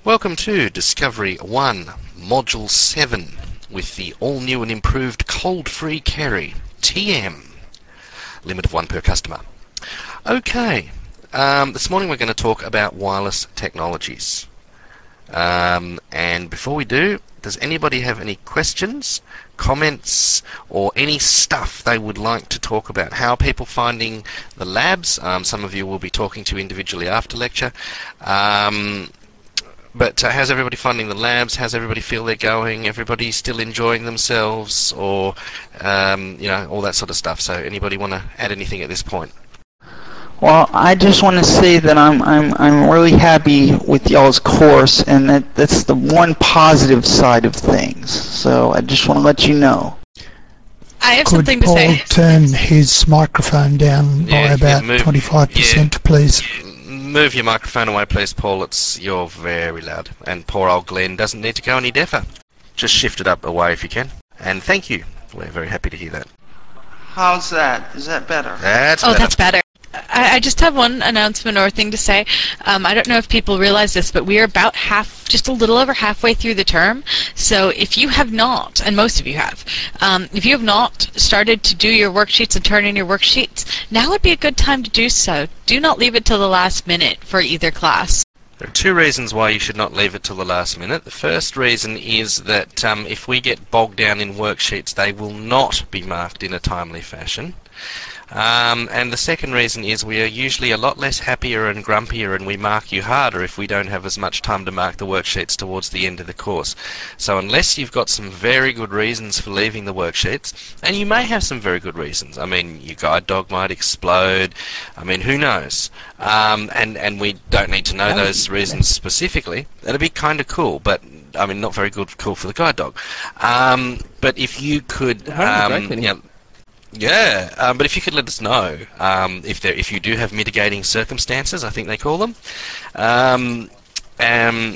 Welcome to Discovery 1, Module 7, with the all-new and improved cold-free carry, TM. Limit of one per customer. Okay, this morning we're going to talk about wireless technologies. And before we do, does anybody have any questions, comments, or any stuff they would like to talk about? How are people finding the labs? Some of you will be talking to individually after lecture. But how's everybody finding the labs? How's everybody feel they're going? Everybody still enjoying themselves, or all that sort of stuff. So, anybody want to add anything at this point? Well, I just want to say that I'm really happy with y'all's course, and that's the one positive side of things. So I just want to let you know. I have something to Could say. Paul turn his microphone down by about 25%, please? Move your microphone away, please, Paul. You're very loud. And poor old Glenn doesn't need to go any deafer. Just shift it up away if you can. And thank you. We're very happy to hear that. How's that? Is that better? That's better. That's better. I just have one announcement or thing to say. I don't know if people realize this, but we are about just a little over halfway through the term. So if you have not, and most of you have, if you have not started to do your worksheets and turn in your worksheets, now would be a good time to do so. Do not leave it till the last minute for either class. There are two reasons why you should not leave it till the last minute. The first reason is that if we get bogged down in worksheets, they will not be marked in a timely fashion. And the second reason is we are usually a lot less happier and grumpier, and we mark you harder if we don't have as much time to mark the worksheets towards the end of the course. So unless you've got some very good reasons for leaving the worksheets, and you may have some very good reasons. I mean, your guide dog might explode. I mean, who knows? And we don't need to know those reasons specifically. That'd be kind of cool, but I mean, not very cool for the guide dog. But if you could, but if you could let us know if you do have mitigating circumstances, I think they call them, and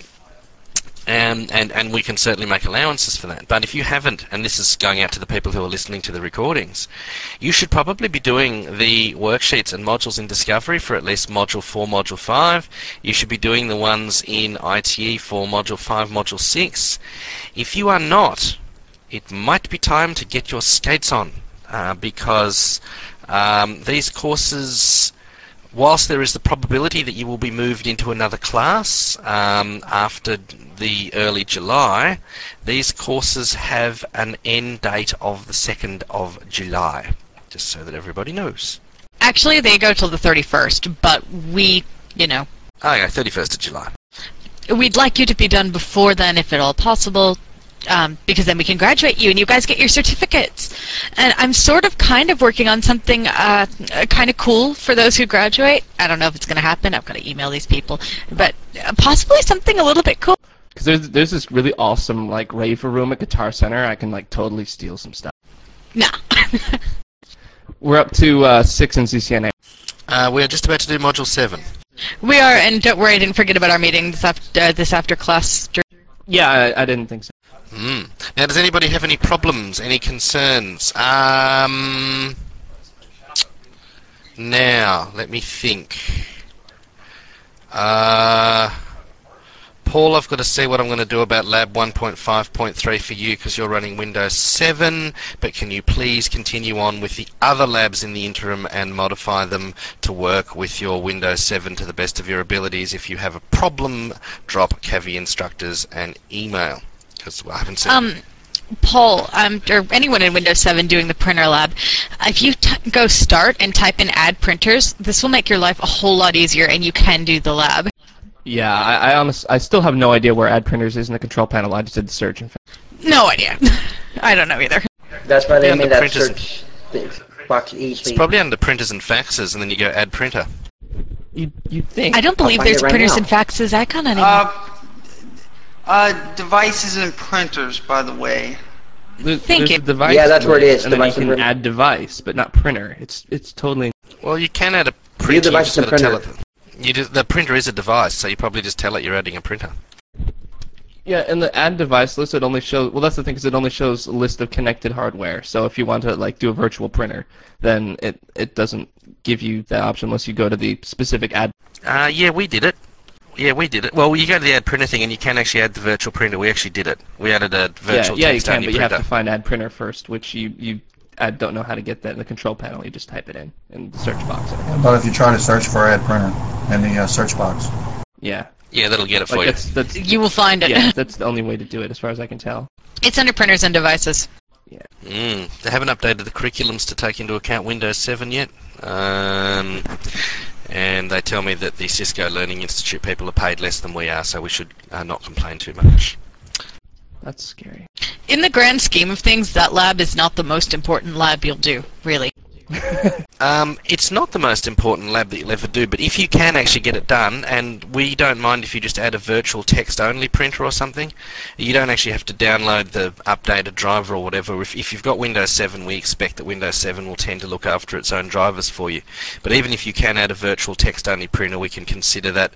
we can certainly make allowances for that. But if you haven't, and this is going out to the people who are listening to the recordings, you should probably be doing the worksheets and modules in Discovery for at least Module 4, Module 5. You should be doing the ones in ITE for Module 5, Module 6. If you are not, it might be time to get your skates on. Because these courses, whilst there is the probability that you will be moved into another class after the early July, these courses have an end date of the 2nd of July, just so that everybody knows. Actually, they go till the 31st, but we, Okay, 31st of July. We'd like you to be done before then, if at all possible. Because then we can graduate you and you guys get your certificates. And I'm kind of working on something kind of cool for those who graduate. I don't know if it's going to happen. I've got to email these people. But possibly something a little bit cool. Because there's this really awesome raver room at Guitar Center. I can totally steal some stuff. No. We're up to 6 in CCNA. We're just about to do Module 7. We are, and don't worry, I didn't forget about our meeting this after class. Yeah, I didn't think so. Now, does anybody have any problems, any concerns? Now, let me think. Paul, I've got to see what I'm going to do about Lab 1.5.3 for you because you're running Windows 7, but can you please continue on with the other labs in the interim and modify them to work with your Windows 7 to the best of your abilities? If you have a problem, drop Cavi Instructors an email. I haven't seen Paul, or anyone in Windows 7 doing the printer lab, if you go start and type in add printers, this will make your life a whole lot easier and you can do the lab. Yeah, I still have no idea where add printers is in the control panel. I just did the search. In fact. No idea. I don't know either. That's why they made that search box easily. It's probably under printers and faxes, and then you go add printer. You'd think. I don't believe there's a printers and faxes icon anymore. Devices and printers, by the way. Thank you. Device, yeah, that's where it is. And then you can add device, but not printer. It's totally. Well, you can add a printer. Device and printer. The printer is a device, so you probably just tell it you're adding a printer. Yeah, and the add device list, it only shows. Well, that's the thing, because it only shows a list of connected hardware. So if you want to do a virtual printer, then it doesn't give you that option unless you go to the specific add. Yeah, we did it. Yeah, we did it. Well, you go to the add printer thing, and you can actually add the virtual printer. We actually did it. We added a virtual yeah, you text can, only but you printer. have to find add printer first, which I don't know how to get that in the control panel. You just type it in the search box. But if you try to search for add printer in the search box. Yeah. Yeah, that'll get it for you. You will find it. Yeah, that's the only way to do it, as far as I can tell. It's under printers and devices. Yeah. They haven't updated the curriculums to take into account Windows 7 yet. And they tell me that the Cisco Learning Institute people are paid less than we are, so we should not complain too much. That's scary. In the grand scheme of things, that lab is not the most important lab you'll do, really. It's not the most important lab that you'll ever do, but if you can actually get it done, and we don't mind if you just add a virtual text-only printer or something, you don't actually have to download the updated driver or whatever. If you've got Windows 7, we expect that Windows 7 will tend to look after its own drivers for you. But even if you can add a virtual text-only printer, we can consider that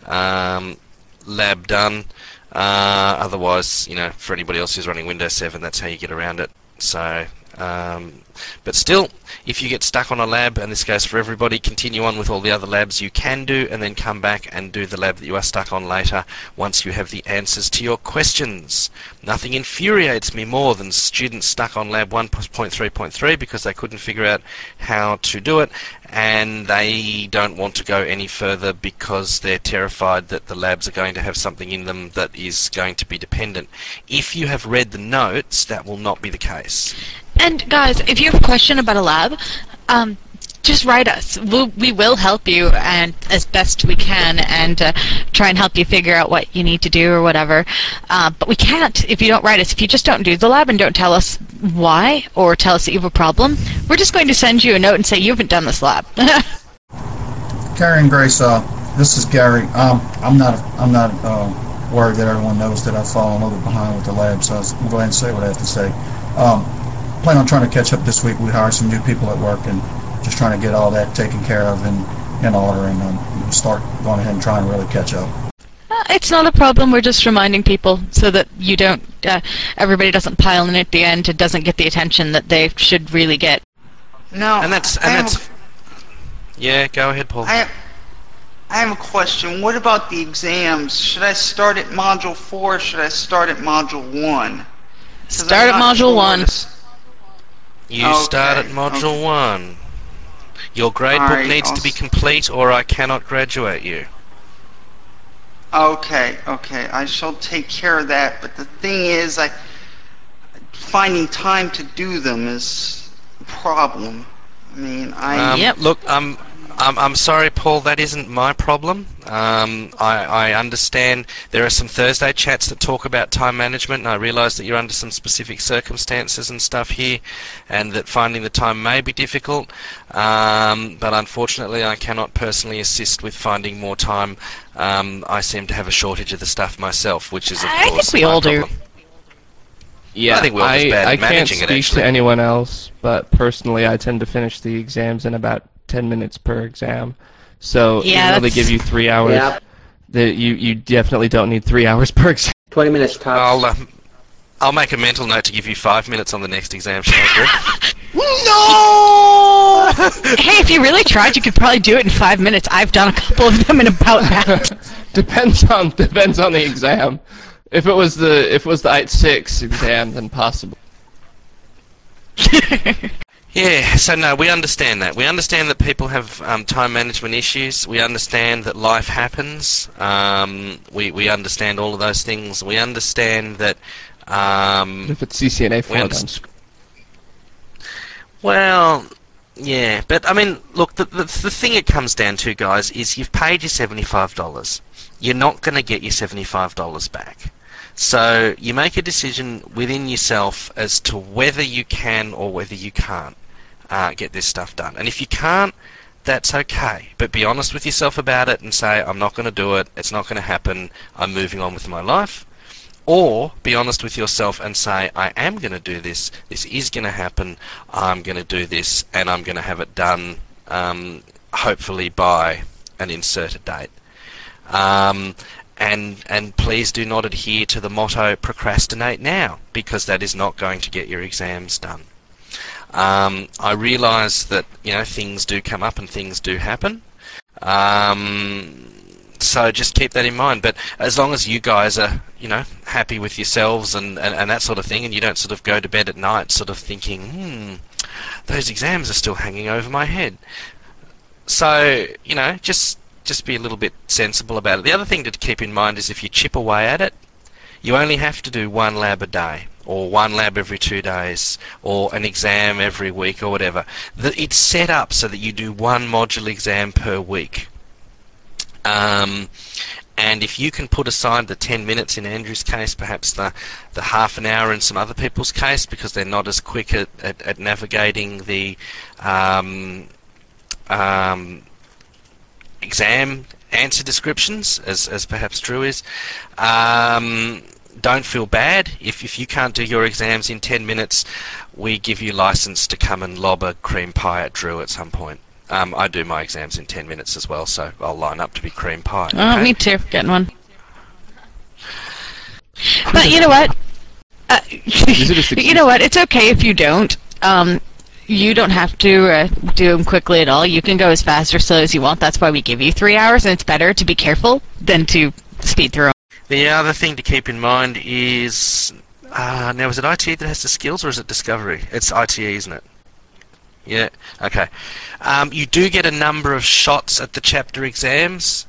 lab done. Otherwise, for anybody else who's running Windows 7, that's how you get around it. So, but still, if you get stuck on a lab, and this goes for everybody, continue on with all the other labs you can do, and then come back and do the lab that you are stuck on later once you have the answers to your questions. Nothing infuriates me more than students stuck on lab 1.3.3 because they couldn't figure out how to do it, and they don't want to go any further because they're terrified that the labs are going to have something in them that is going to be dependent. If you have read the notes, that will not be the case. And guys, if you have a question about a lab, just write us. We will help you and as best we can, and try and help you figure out what you need to do or whatever. But we can't if you don't write us. If you just don't do the lab and don't tell us why, or tell us that you have a problem, we're just going to send you a note and say you haven't done this lab. Carrie and Grace, this is Gary. I'm not worried that everyone knows that I've fallen a little bit behind with the lab, so I'll go ahead and say what I have to say. Plan on trying to catch up this week. We hired some new people at work and just trying to get all that taken care of in order, and start going ahead and trying to really catch up. It's not a problem. We're just reminding people so that you don't, everybody doesn't pile in at the end and doesn't get the attention that they should really get. No, And that's yeah, go ahead, Paul. I have a question. What about the exams? Should I start at Module 4 or should I start at Module 1? Start at Module 1. You start at Module 1. Your gradebook needs to be complete or I cannot graduate you. Okay, I shall take care of that. But the thing is, finding time to do them is a problem. I mean, Look, I'm sorry, Paul. That isn't my problem. I understand there are some Thursday chats that talk about time management, and I realise that you're under some specific circumstances and stuff here, and that finding the time may be difficult. But unfortunately, I cannot personally assist with finding more time. I seem to have a shortage of the stuff myself, which is, of course, I think we all do. Yeah, I think we're all just bad at managing it, can't speak actually. to anyone else, but personally, I tend to finish the exams in about 10 minutes per exam. So Yeah, even though they that's- give you 3 hours, Yep. you definitely don't need 3 hours per exam. 20 minutes tops. I'll make a mental note to give you 5 minutes on the next exam, shall I? No! Hey, if you really tried, you could probably do it in 5 minutes. I've done a couple of them in about that. Depends on the exam. If it was the IT6 exam, then possible. Yeah, so no, we understand that. We understand that people have time management issues. We understand that life happens. We understand all of those things. We understand that... If it's CCNA we 4, understand. Well, yeah, but I mean, look, the thing it comes down to, guys, is you've paid your $75. You're not going to get your $75 back. So you make a decision within yourself as to whether you can or whether you can't get this stuff done. And if you can't, that's okay. But be honest with yourself about it and say, I'm not going to do it, it's not going to happen, I'm moving on with my life. Or be honest with yourself and say, I am going to do this, this is going to happen, I'm going to do this, and I'm going to have it done, hopefully by an inserted date. And please do not adhere to the motto, procrastinate now, because that is not going to get your exams done. I realise that, things do come up and things do happen. So just keep that in mind. But as long as you guys are, happy with yourselves and that sort of thing, and you don't sort of go to bed at night sort of thinking, those exams are still hanging over my head. So, just be a little bit sensible about it. The other thing to keep in mind is if you chip away at it, you only have to do one lab a day, or one lab every 2 days, or an exam every week, or whatever. It's set up so that you do one module exam per week. And if you can put aside the 10 minutes in Andrew's case, perhaps the half an hour in some other people's case, because they're not as quick at navigating the exam answer descriptions as perhaps Drew is, don't feel bad. If you can't do your exams in 10 minutes, we give you license to come and lob a cream pie at Drew at some point. I do my exams in 10 minutes as well, so I'll line up to be cream pie. Oh, okay? Me too. Getting one. But you know what? You know what? It's okay if you don't. You don't have to do them quickly at all. You can go as fast or slow as you want. That's why we give you 3 hours, and it's better to be careful than to speed through them. The other thing to keep in mind is, now is it ITE that has the skills, or is it Discovery? It's ITE, isn't it? Yeah, okay. You do get a number of shots at the chapter exams.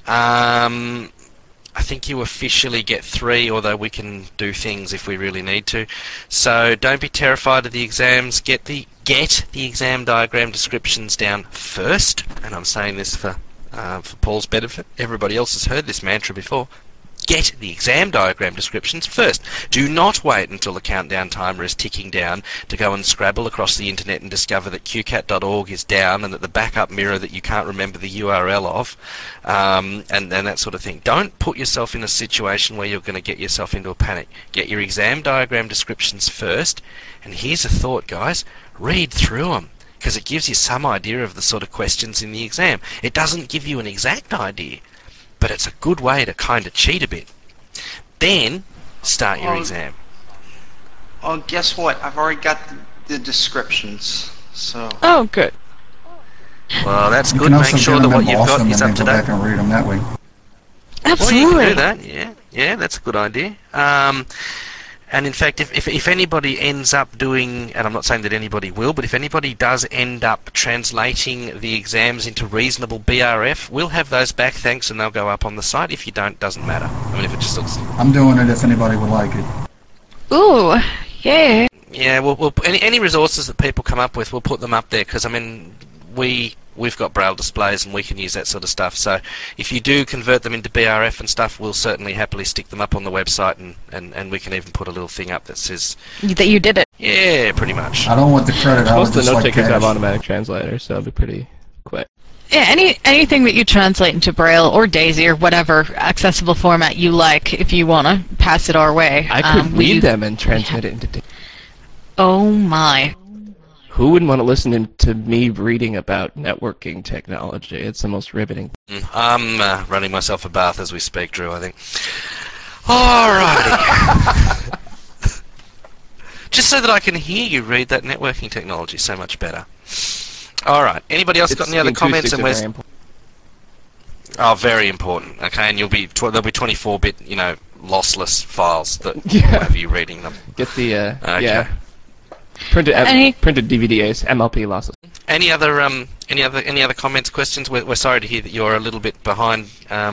I think you officially get 3, although we can do things if we really need to. So don't be terrified of the exams. Get the exam diagram descriptions down first, and I'm saying this for Paul's benefit. Everybody else has heard this mantra before. Get the exam diagram descriptions first. Do not wait until the countdown timer is ticking down to go and scrabble across the internet and discover that QCAT.org is down and that the backup mirror that you can't remember the URL of, and that sort of thing. Don't put yourself in a situation where you're going to get yourself into a panic. Get your exam diagram descriptions first, and here's a thought, guys. Read through them, because it gives you some idea of the sort of questions in the exam. It doesn't give you an exact idea, but it's a good way to kind of cheat a bit. Then, start your exam. Oh, guess what? I've already got the descriptions, so... Oh, good. Well, that's You good. can Make also sure get that them what you've embossed got is and up to then go date. back and read them that way. Absolutely. Well, you can do that, yeah, that's a good idea. And in fact, if anybody ends up doing, and I'm not saying that anybody will, but if anybody does end up translating the exams into reasonable BRF, we'll have those back, thanks, and they'll go up on the site. If you don't, doesn't matter. I mean, if it just looks... I'm doing it if anybody would like it. Ooh, yeah. Yeah, we'll any resources that people come up with, we'll put them up there, because, I mean, we've got Braille displays and we can use that sort of stuff. So if you do convert them into BRF and stuff, we'll certainly happily stick them up on the website, and we can even put a little thing up that says... That you did it. Yeah, pretty much. I don't want the credit. I would Most of just the note like takers have cash. automatic translators, so it'll be pretty quick. Yeah, anything that you translate into Braille or DAISY or whatever accessible format you like, if you want to pass it our way. I could read them and transmit it into... Oh my. Who wouldn't want to listen to me reading about networking technology? It's the most riveting. I'm running myself a bath as we speak, Drew, I think. Alrighty. Just so that I can hear you read that networking technology so much better. Alright, anybody else got any other comments? And where's... Oh, very important. Okay, and there'll be 24-bit, lossless files that have you reading them. Get the Okay. yeah. Printed DVDs, MLP losses. Any other comments, questions? We're sorry to hear that you're a little bit behind,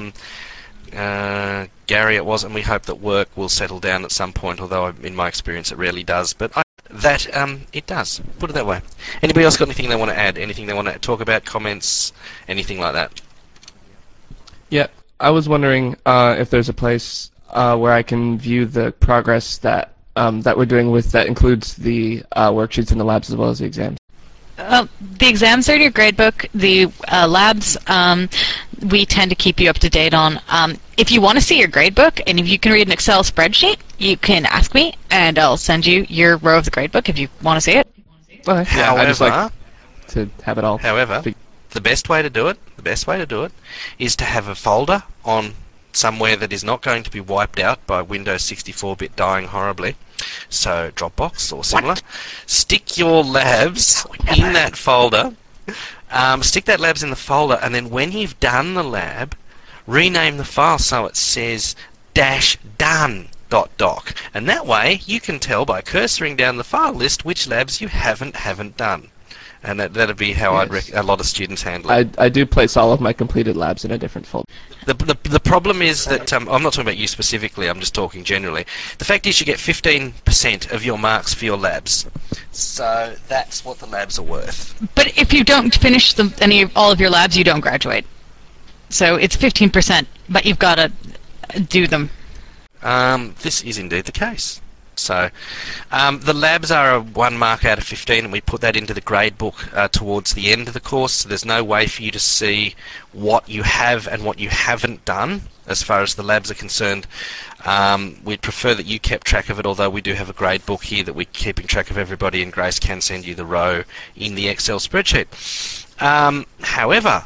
Gary. It was, and we hope that work will settle down at some point. Although in my experience, it rarely does. But it does. Put it that way. Anybody else got anything they want to add? Anything they want to talk about? Comments? Anything like that? Yeah, I was wondering if there's a place where I can view the progress that we're doing with that includes the worksheets and the labs as well as the exams. The exams are in your gradebook. The labs, we tend to keep you up to date on. If you want to see your gradebook and if you can read an Excel spreadsheet, you can ask me and I'll send you your row of the gradebook if you want to see it. Okay. Yeah, I just like to have it all. However, the best way to do it is to have a folder on somewhere that is not going to be wiped out by Windows 64-bit dying horribly, so Dropbox or similar. Stick your labs in that folder. Stick that labs in the folder, and then when you've done the lab, rename the file so it says -done.doc, and that way you can tell by cursoring down the file list which labs you haven't done. And that'd be how a lot of students handle it. I do place all of my completed labs in a different folder. The problem is that, I'm not talking about you specifically, I'm just talking generally. The fact is you get 15% of your marks for your labs. So that's what the labs are worth. But if you don't finish all of your labs, you don't graduate. So it's 15%, but you've got to do them. This is indeed the case. So the labs are a 1 mark out of 15, and we put that into the grade book towards the end of the course, so there's no way for you to see what you have and what you haven't done as far as the labs are concerned. We'd prefer that you kept track of it, although we do have a grade book here that we're keeping track of everybody, and Grace can send you the row in the Excel spreadsheet. However,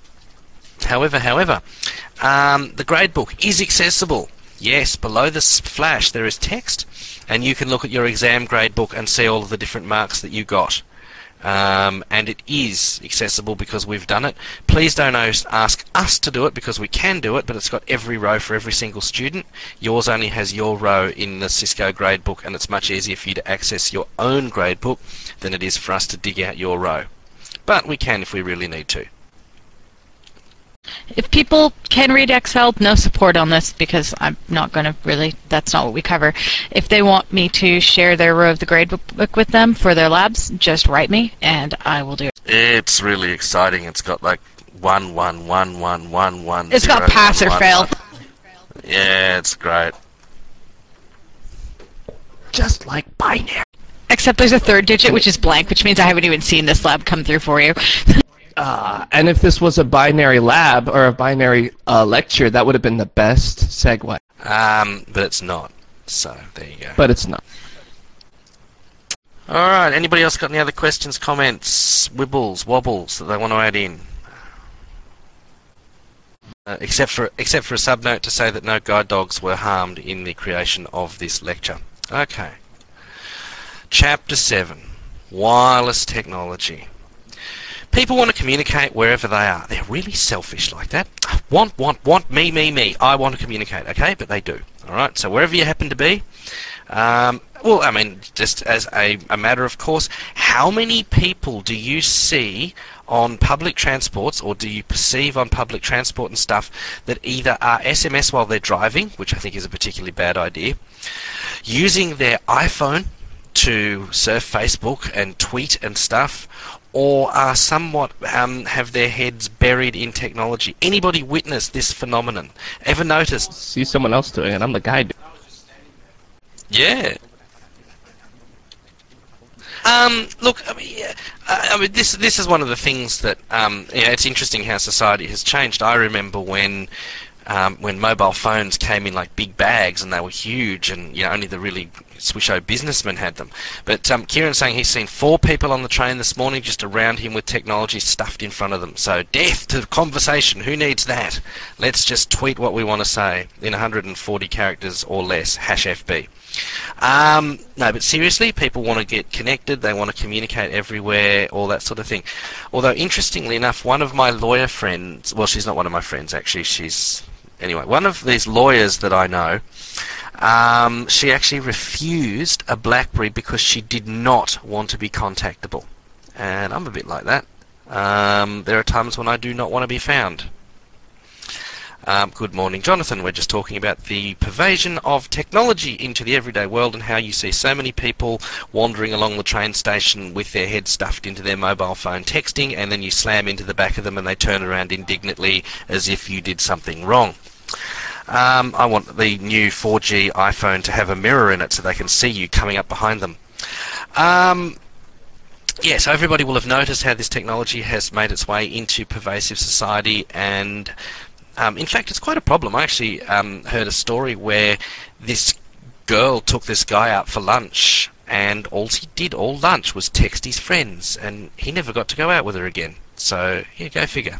the grade book is accessible. Yes, below this flash there is text, and you can look at your exam grade book and see all of the different marks that you got. And it is accessible because we've done it. Please don't ask us to do it, because we can do it, but it's got every row for every single student. Yours only has your row in the Cisco grade book, and it's much easier for you to access your own grade book than it is for us to dig out your row. But we can if we really need to. If people can read Excel, no support on this, because I'm not going to really, that's not what we cover. If they want me to share their row of the grade book with them for their labs, just write me and I will do it. It's really exciting. It's got like 1 1 1 1 1 1. It's got pass or fail. Yeah, it's great. Just like binary. Except there's a third digit, which is blank, which means I haven't even seen this lab come through for you. And if this was a binary lab or a binary lecture, that would have been the best segue. But it's not. So there you go. But it's not. All right. Anybody else got any other questions, comments, wibbles, wobbles that they want to add in? Except for a subnote to say that no guide dogs were harmed in the creation of this lecture. Okay. Chapter 7. Wireless technology. People want to communicate wherever they are. They're really selfish like that. Want, me. I want to communicate, okay? But they do. All right? So wherever you happen to be, well, I mean, just as a matter of course, how many people do you see on public transports, or do you perceive on public transport and stuff, that either are SMS while they're driving, which I think is a particularly bad idea, using their iPhone to surf Facebook and tweet and stuff, or are somewhat have their heads buried in technology? Anybody witness this phenomenon? Ever noticed? See someone else doing it. I'm the guy. Yeah. Look, I mean, this is one of the things that it's interesting how society has changed. I remember when mobile phones came in like big bags and they were huge, and only the really swisho businessmen had them. But Kieran's saying he's seen 4 people on the train this morning just around him with technology stuffed in front of them. So death to conversation. Who needs that? Let's just tweet what we want to say in 140 characters or less. #FB. No, but seriously, people want to get connected. They want to communicate everywhere, all that sort of thing. Although, interestingly enough, one of my lawyer friends, well, she's not one of my friends actually, anyway, one of these lawyers that I know, she actually refused a BlackBerry because she did not want to be contactable. And I'm a bit like that. There are times when I do not want to be found. Good morning, Jonathan. We're just talking about the pervasion of technology into the everyday world and how you see so many people wandering along the train station with their heads stuffed into their mobile phone texting, and then you slam into the back of them and they turn around indignantly as if you did something wrong. I want the new 4G iPhone to have a mirror in it so they can see you coming up behind them. Yeah, so everybody will have noticed how this technology has made its way into pervasive society, and in fact it's quite a problem. I actually heard a story where this girl took this guy out for lunch, and all he did all lunch was text his friends, and he never got to go out with her again. So, yeah, go figure.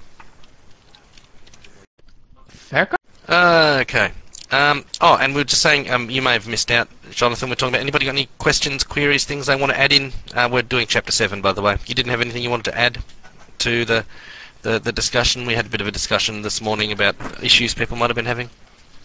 Fair. Okay. Oh, and we were just saying, you may have missed out, Jonathan, we're talking about, anybody got any questions, queries, things they want to add in? We're doing Chapter 7, by the way. You didn't have anything you wanted to add to the The discussion, we had a bit of a discussion this morning about issues people might have been having.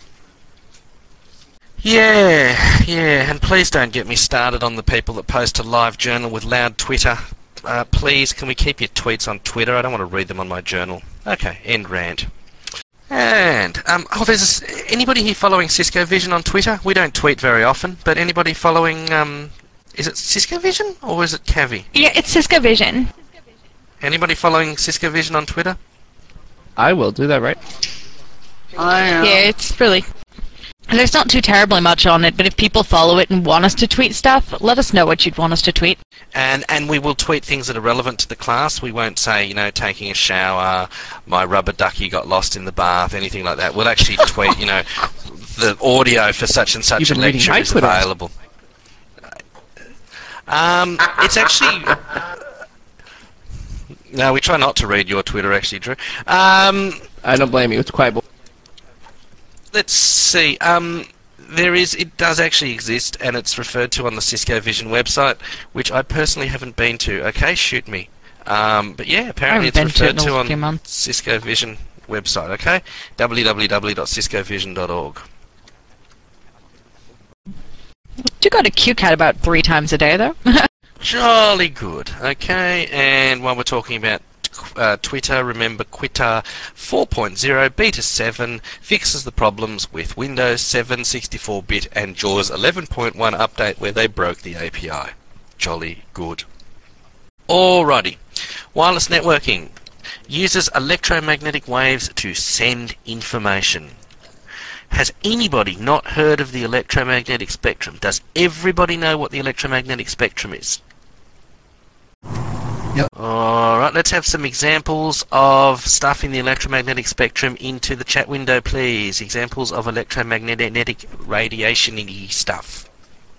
Yeah, and please don't get me started on the people that post a live journal with loud Twitter. Please, can we keep your tweets on Twitter? I don't want to read them on my journal. Okay, end rant. And, there's anybody here following Cisco Vision on Twitter? We don't tweet very often, but anybody following, is it Cisco Vision or is it Cavi? Yeah, it's Cisco Vision. Anybody following Cisco Vision on Twitter? I will do that, right? I am. Yeah, it's really... There's not too terribly much on it, but if people follow it and want us to tweet stuff, let us know what you'd want us to tweet. And we will tweet things that are relevant to the class. We won't say, taking a shower, my rubber ducky got lost in the bath, anything like that. We'll actually tweet, the audio for such and such a lecture is available. It's actually... No, we try not to read your Twitter, actually, Drew. I don't blame you. It's quite... Let's see. It does actually exist, and it's referred to on the Cisco Vision website, which I personally haven't been to. Okay, shoot me. But yeah, apparently it's referred to on Cisco Vision website. Okay, www.ciscovision.org. You go to QCAT about 3 times a day, though. Jolly good. Okay, and while we're talking about Twitter, remember Twitter 4.0 Beta 7 fixes the problems with Windows 7 64-bit and JAWS 11.1 update where they broke the API. Jolly good. Alrighty. Wireless networking uses electromagnetic waves to send information. Has anybody not heard of the electromagnetic spectrum? Does everybody know what the electromagnetic spectrum is? Yep. Alright, let's have some examples of stuff in the electromagnetic spectrum into the chat window, please. Examples of electromagnetic radiation-y stuff.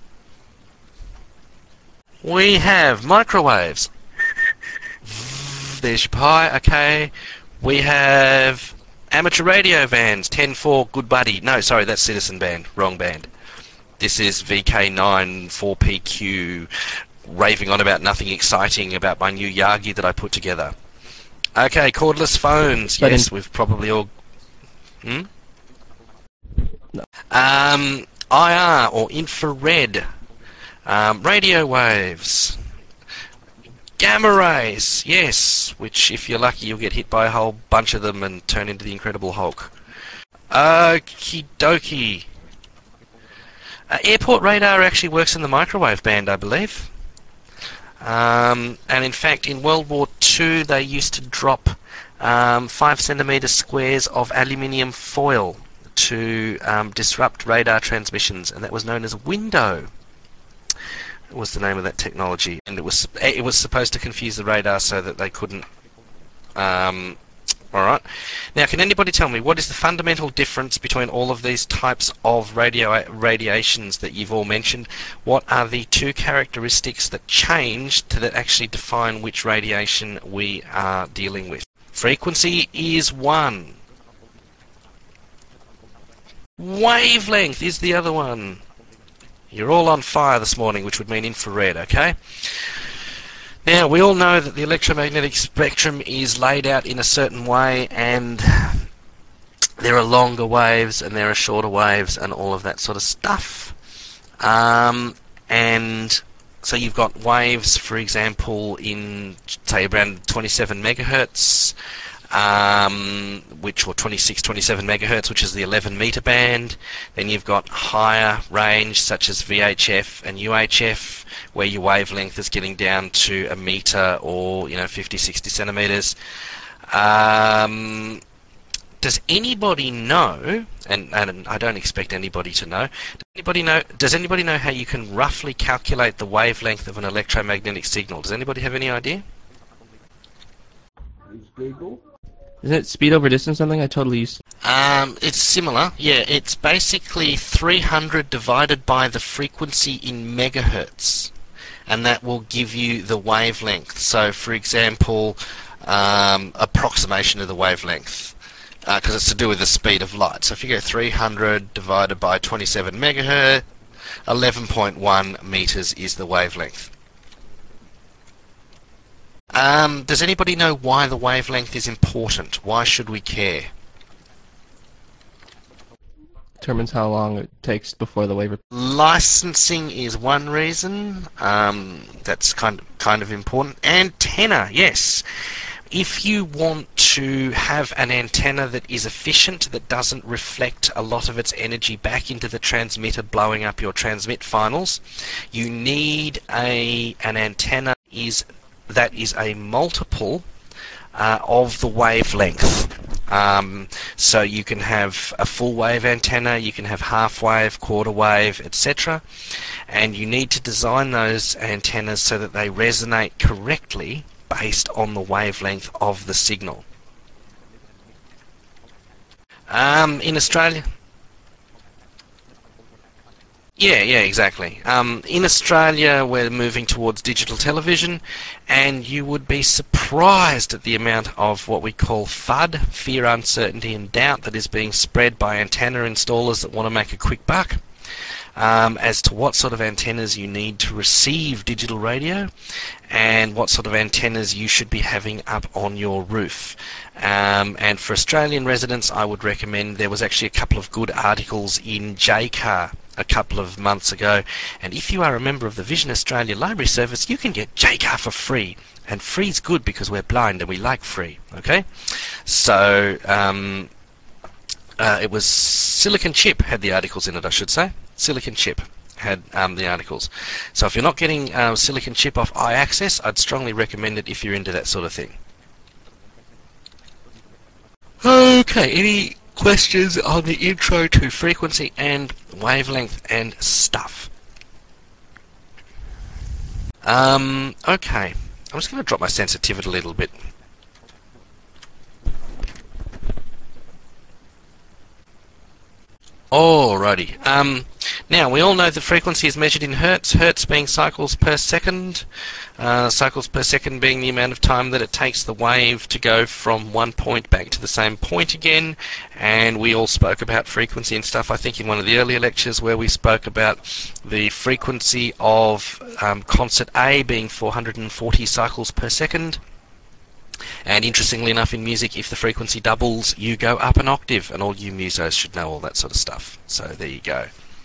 We have microwaves. There's your pi, okay. We have amateur radio bands, 10-4, good buddy. No, sorry, that's Citizen band, wrong band. This is VK9 4PQ, raving on about nothing exciting about my new Yagi that I put together. Okay, cordless phones. But yes, we've probably all... No. IR, or infrared. Radio waves. Gamma rays, yes, which if you're lucky you'll get hit by a whole bunch of them and turn into the Incredible Hulk. Okie dokie. Airport radar actually works in the microwave band, I believe. And in fact, in World War II, they used to drop 5 centimetre squares of aluminium foil to disrupt radar transmissions, and that was known as window. Was the name of that technology, and it was supposed to confuse the radar so that they couldn't. All right. Now, can anybody tell me what is the fundamental difference between all of these types of radiations that you've all mentioned? What are the 2 characteristics that change that actually define which radiation we are dealing with? Frequency is one. Wavelength is the other one. You're all on fire this morning, which would mean infrared, okay? Now, we all know that the electromagnetic spectrum is laid out in a certain way, and there are longer waves and there are shorter waves and all of that sort of stuff. And so you've got waves, for example, in, say, around 27 megahertz, or 26, 27 megahertz, which is the 11 meter band. Then you've got higher range, such as VHF and UHF, where your wavelength is getting down to a meter or 50, 60 centimeters. Does anybody know? And I don't expect anybody to know. Does anybody know how you can roughly calculate the wavelength of an electromagnetic signal? Does anybody have any idea? Google. Isn't it speed over distance something? I totally used. It's similar. Yeah, it's basically 300 divided by the frequency in megahertz, and that will give you the wavelength. So, for example, approximation of the wavelength, because it's to do with the speed of light. So if you go 300 divided by 27 megahertz, 11.1 meters is the wavelength. Does anybody know why the wavelength is important? Why should we care? Determines how long it takes before the wave. Licensing is one reason. That's kind of important. Antenna, yes. If you want to have an antenna that is efficient, that doesn't reflect a lot of its energy back into the transmitter, blowing up your transmit finals, you need an antenna that is a multiple of the wavelength. So you can have a full wave antenna, you can have half wave, quarter wave, etc. And you need to design those antennas so that they resonate correctly based on the wavelength of the signal. In Australia... Yeah, exactly. In Australia, we're moving towards digital television, and you would be surprised at the amount of what we call FUD, fear, uncertainty and doubt, that is being spread by antenna installers that want to make a quick buck, as to what sort of antennas you need to receive digital radio and what sort of antennas you should be having up on your roof. And for Australian residents, I would recommend, there was actually a couple of good articles in JCAR a couple of months ago, and if you are a member of the Vision Australia Library Service, you can get JCAR for free, and free's good because we're blind and we like free, okay? So it was Silicon Chip had the articles in it, I should say. Silicon Chip had the articles. So if you're not getting Silicon Chip off iAccess, I'd strongly recommend it if you're into that sort of thing. Okay, any questions on the intro to frequency and wavelength and stuff? Okay, I'm just going to drop my sensitivity a little bit. Alrighty. Now, we all know the frequency is measured in hertz, hertz being cycles per second, cycles per second being the amount of time that it takes the wave to go from one point back to the same point again, and we all spoke about frequency and stuff, I think, in one of the earlier lectures where we spoke about the frequency of concert A being 440 cycles per second. And interestingly enough, in music, if the frequency doubles, you go up an octave, and all you musos should know all that sort of stuff. So there you go.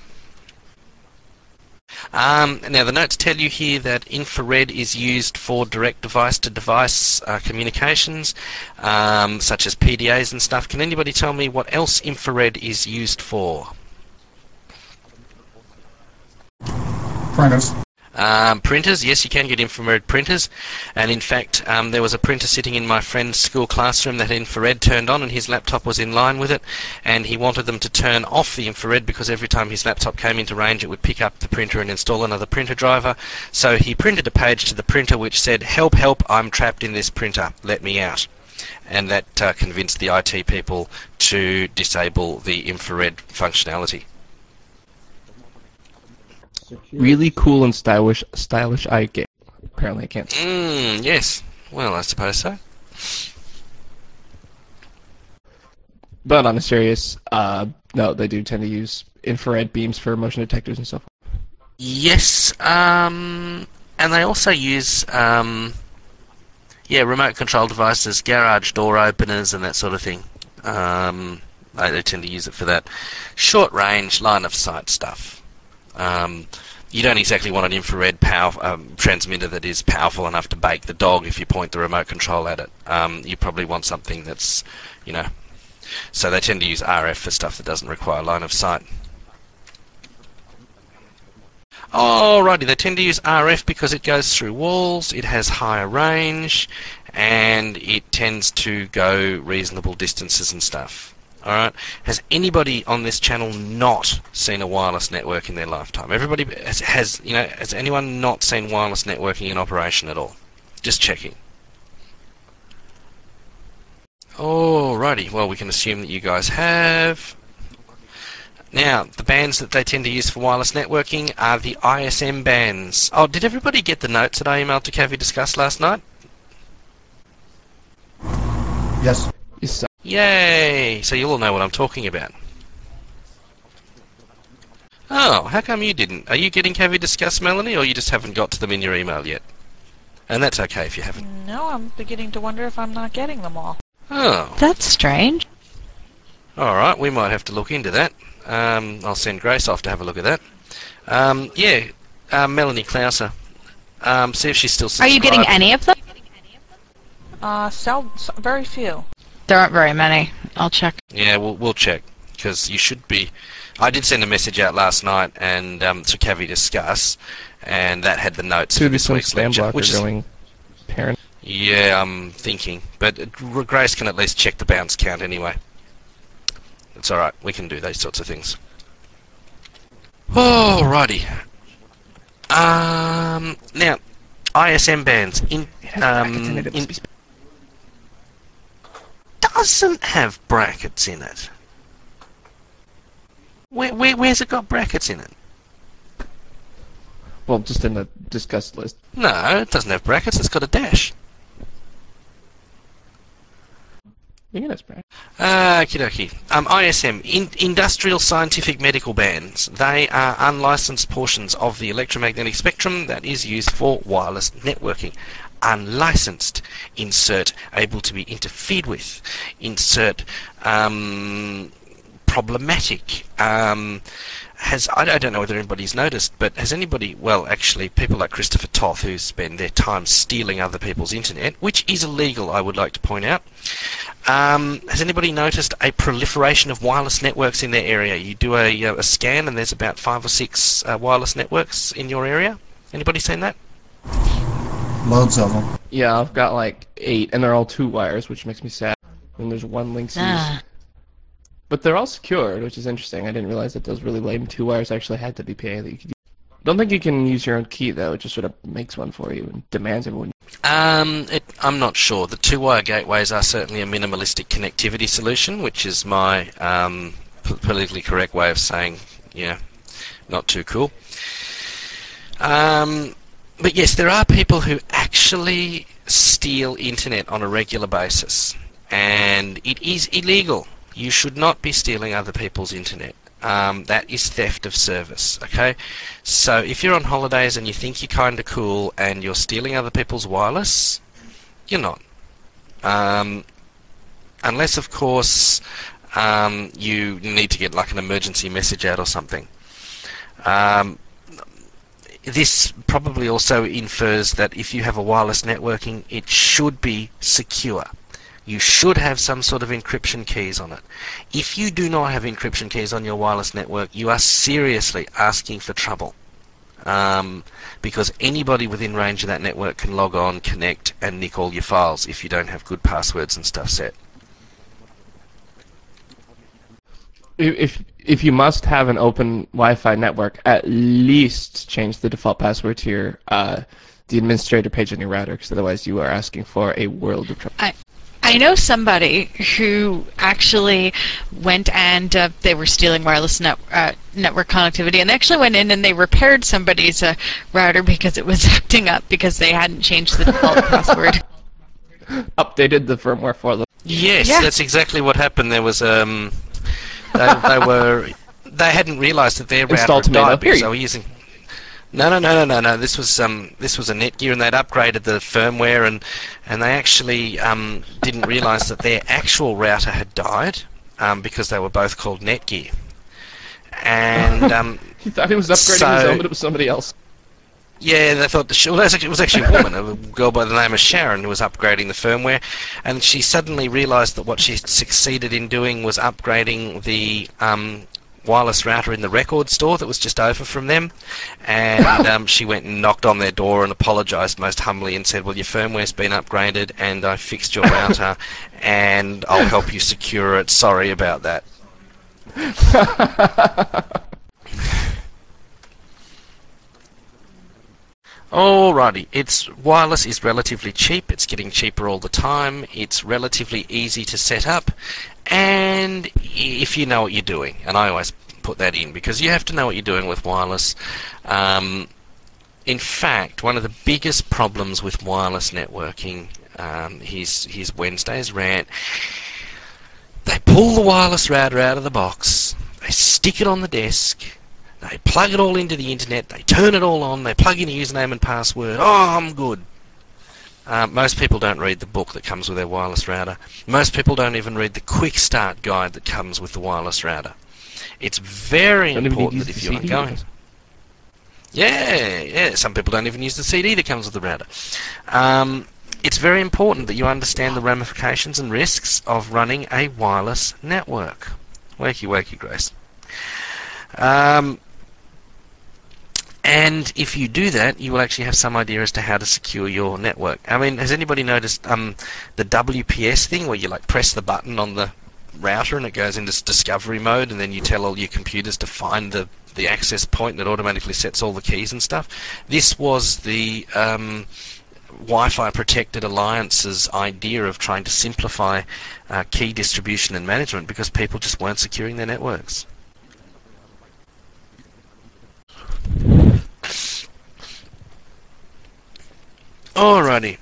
Now the notes tell you here that infrared is used for direct device-to-device communications, such as PDAs and stuff. Can anybody tell me what else infrared is used for? Printers. Printers, yes, you can get infrared printers, and in fact there was a printer sitting in my friend's school classroom that had infrared turned on, and his laptop was in line with it, and he wanted them to turn off the infrared because every time his laptop came into range it would pick up the printer and install another printer driver. So he printed a page to the printer which said, "Help, help, I'm trapped in this printer, let me out." And that convinced the IT people to disable the infrared functionality. Really cool and stylish I get. Apparently I can't. Yes. Well, I suppose so. But on a serious, no, they do tend to use infrared beams for motion detectors and stuff. Yes, and they also use, remote control devices, garage door openers and that sort of thing. They tend to use it for that. Short range, line of sight stuff. You don't exactly want an infrared power transmitter that is powerful enough to bake the dog if you point the remote control at it. You probably want something that's, so they tend to use RF for stuff that doesn't require line of sight. Alrighty, they tend to use RF because it goes through walls, it has higher range, and it tends to go reasonable distances and stuff. Alright, has anybody on this channel not seen a wireless network in their lifetime? Everybody has anyone not seen wireless networking in operation at all? Just checking. Alrighty, well, we can assume that you guys have. Now, the bands that they tend to use for wireless networking are the ISM bands. Oh, did everybody get the notes that I emailed to Cavi Discuss last night? Yes. Yay! So you'll all know what I'm talking about. Oh, how come you didn't? Are you getting Cavi Discuss, Melanie, or you just haven't got to them in your email yet? And that's okay if you haven't. No, I'm beginning to wonder if I'm not getting them all. Oh. That's strange. Alright, we might have to look into that. I'll send Grace off to have a look at that. Melanie Klauser. See if she's still subscribed. Are you getting any of them? Very few. There aren't very many. I'll check. Yeah, we'll check, because you should be. I did send a message out last night and to Cavi Discuss, and that had the notes for this week's lecture. Which is going parent. Yeah, I'm thinking, but Grace can at least check the bounce count anyway. It's all right. We can do those sorts of things. Alrighty. Now, ISM bands doesn't have brackets in it. Where's it got brackets in it? Well, just in the discussed list. No, it doesn't have brackets. It's got a dash. I think it has brackets. Okie dokie. ISM, Industrial Scientific Medical Bands. They are unlicensed portions of the electromagnetic spectrum that is used for wireless networking. Unlicensed. Insert able to be interfered with. Insert problematic. I don't know whether anybody's noticed, but has anybody, well, actually, people like Christopher Toth, who spend their time stealing other people's internet, which is illegal, I would like to point out. Has anybody noticed a proliferation of wireless networks in their area? You do a scan and there's about 5 or 6 wireless networks in your area. Anybody seen that? Loads of them. Yeah, I've got like 8, and they're all 2 wires, which makes me sad. And there's one Linksys. But they're all secured, which is interesting. I didn't realize that those really lame 2 wires actually had to be PA that you could use. Don't think you can use your own key, though. It just sort of makes one for you and demands everyone. I'm not sure. The 2-wire gateways are certainly a minimalistic connectivity solution, which is my politically correct way of saying, yeah, not too cool. But yes, there are people who actually steal internet on a regular basis, and it is illegal. You should not be stealing other people's internet. That is theft of service, okay? So if you're on holidays and you think you're kind of cool and you're stealing other people's wireless, you're not. Unless, of course, you need to get like an emergency message out or something. This probably also infers that if you have a wireless networking, it should be secure. You should have some sort of encryption keys on it. If you do not have encryption keys on your wireless network, you are seriously asking for trouble. Because anybody within range of that network can log on, connect, and nick all your files if you don't have good passwords and stuff set. If you must have an open Wi-Fi network, at least change the default password to your the administrator page on your router, because otherwise you are asking for a world of trouble. I know somebody who actually went and they were stealing wireless network connectivity, and they actually went in and they repaired somebody's router because it was acting up because they hadn't changed the default password. Updated the firmware for them. Yes, yeah. That's exactly what happened. There was they hadn't realised that their router had died because they were using. No. This was a Netgear, and they'd upgraded the firmware, and they actually didn't realise that their actual router had died because they were both called Netgear. And he thought he was upgrading his own, but it was somebody else. Yeah, they thought it was actually a woman, a girl by the name of Sharon, who was upgrading the firmware, and she suddenly realised that what she succeeded in doing was upgrading the wireless router in the record store that was just over from them, and she went and knocked on their door and apologised most humbly and said, well, your firmware's been upgraded and I fixed your router and I'll help you secure it. Sorry about that. Alrighty, wireless is relatively cheap. It's getting cheaper all the time. It's relatively easy to set up, and if you know what you're doing, and I always put that in because you have to know what you're doing with wireless. In fact, one of the biggest problems with wireless networking, here's Wednesday's rant. They pull the wireless router out of the box, they stick it on the desk. They plug it all into the internet, they turn it all on, they plug in a username and password, oh, I'm good. Most people don't read the book that comes with their wireless router. Most people don't even read the quick start guide that comes with the wireless router. It's very important that if you're going... Yeah, some people don't even use the CD that comes with the router. It's very important that you understand the ramifications and risks of running a wireless network. Wakey, wakey, Grace. And if you do that, you will actually have some idea as to how to secure your network. I mean, has anybody noticed the WPS thing where you like press the button on the router and it goes into discovery mode, and then you tell all your computers to find the access point that automatically sets all the keys and stuff? This was the Wi-Fi Protected Alliance's idea of trying to simplify key distribution and management because people just weren't securing their networks. Alrighty.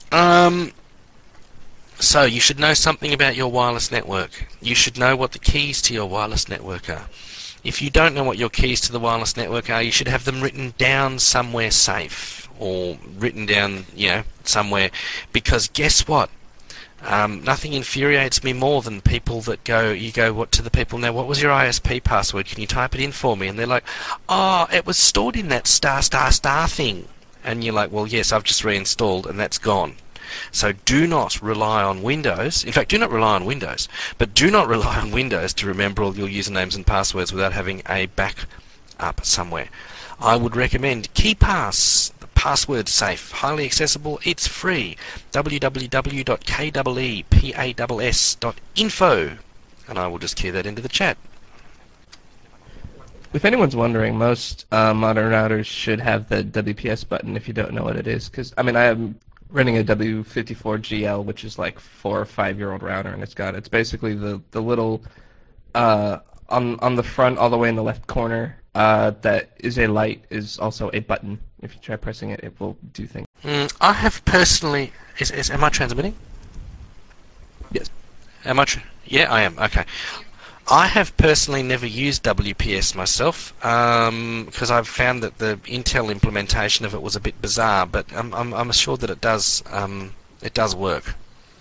So you should know something about your wireless network. You should know what the keys to your wireless network are. If you don't know what your keys to the wireless network are, you should have them written down somewhere safe, or written down, somewhere, because guess what? Nothing infuriates me more than people that go to the people, now what was your ISP password? Can you type it in for me? And they're like, oh, it was stored in that *** thing. And you're like, well, yes, I've just reinstalled and that's gone. So do not rely on Windows. In fact, do not rely on Windows. But do not rely on Windows to remember all your usernames and passwords without having a backup somewhere. I would recommend KeePass, the password safe, highly accessible, it's free. www.keepass.info. And I will just key that into the chat. If anyone's wondering, most modern routers should have the WPS button if you don't know what it is. Because, I mean, I am running a W54GL, which is like 4 or 5 year old router, and it's basically the little, on the front all the way in the left corner, that is a light, is also a button. If you try pressing it, it will do things. I have personally... Am I transmitting? Yes. Yeah, I am. Okay. I have personally never used WPS myself because I've found that the Intel implementation of it was a bit bizarre, but I'm assured that it does work.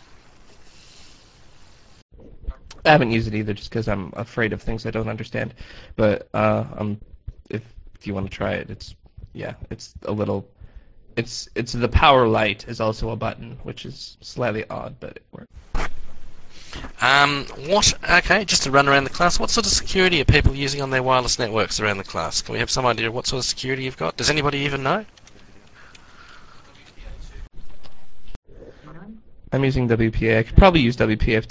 I haven't used it either, just because I'm afraid of things I don't understand. But if you want to try it, it's a little. It's the power light is also a button, which is slightly odd, but it works. Okay, just to run around the class, what sort of security are people using on their wireless networks around the class? Can we have some idea of what sort of security you've got? Does anybody even know? I'm using WPA. I could probably use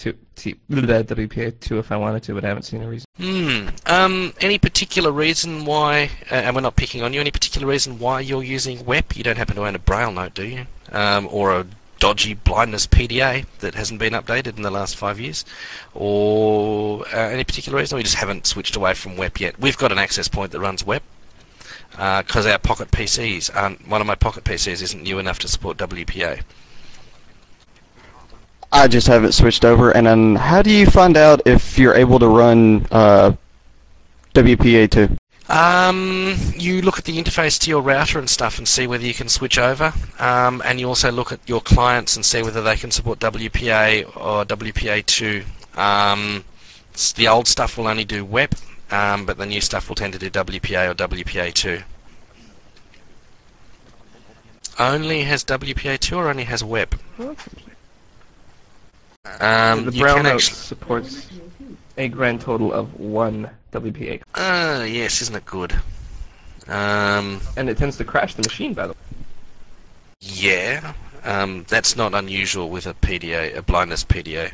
WPA2 if I wanted to, but I haven't seen a reason. Any particular reason why, and we're not picking on you, any particular reason why you're using WEP? You don't happen to own a Braille note, do you? Or a dodgy blindness PDA that hasn't been updated in the last 5 years, or any particular reason? We just haven't switched away from WEP yet. We've got an access point that runs WEP because our Pocket PCs aren't. One of my Pocket PCs isn't new enough to support WPA. I just haven't switched over. And then, how do you find out if you're able to run WPA2? You look at the interface to your router and stuff and see whether you can switch over, and you also look at your clients and see whether they can support WPA or WPA2. The old stuff will only do WEP, but the new stuff will tend to do WPA or WPA2. Only has WPA2 or only has WEP? The Braille note supports a grand total of 1 WPA. Yes, isn't it good? And it tends to crash the machine, by the way. Yeah, that's not unusual with a PDA, a blindness PDA.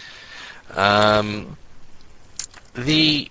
The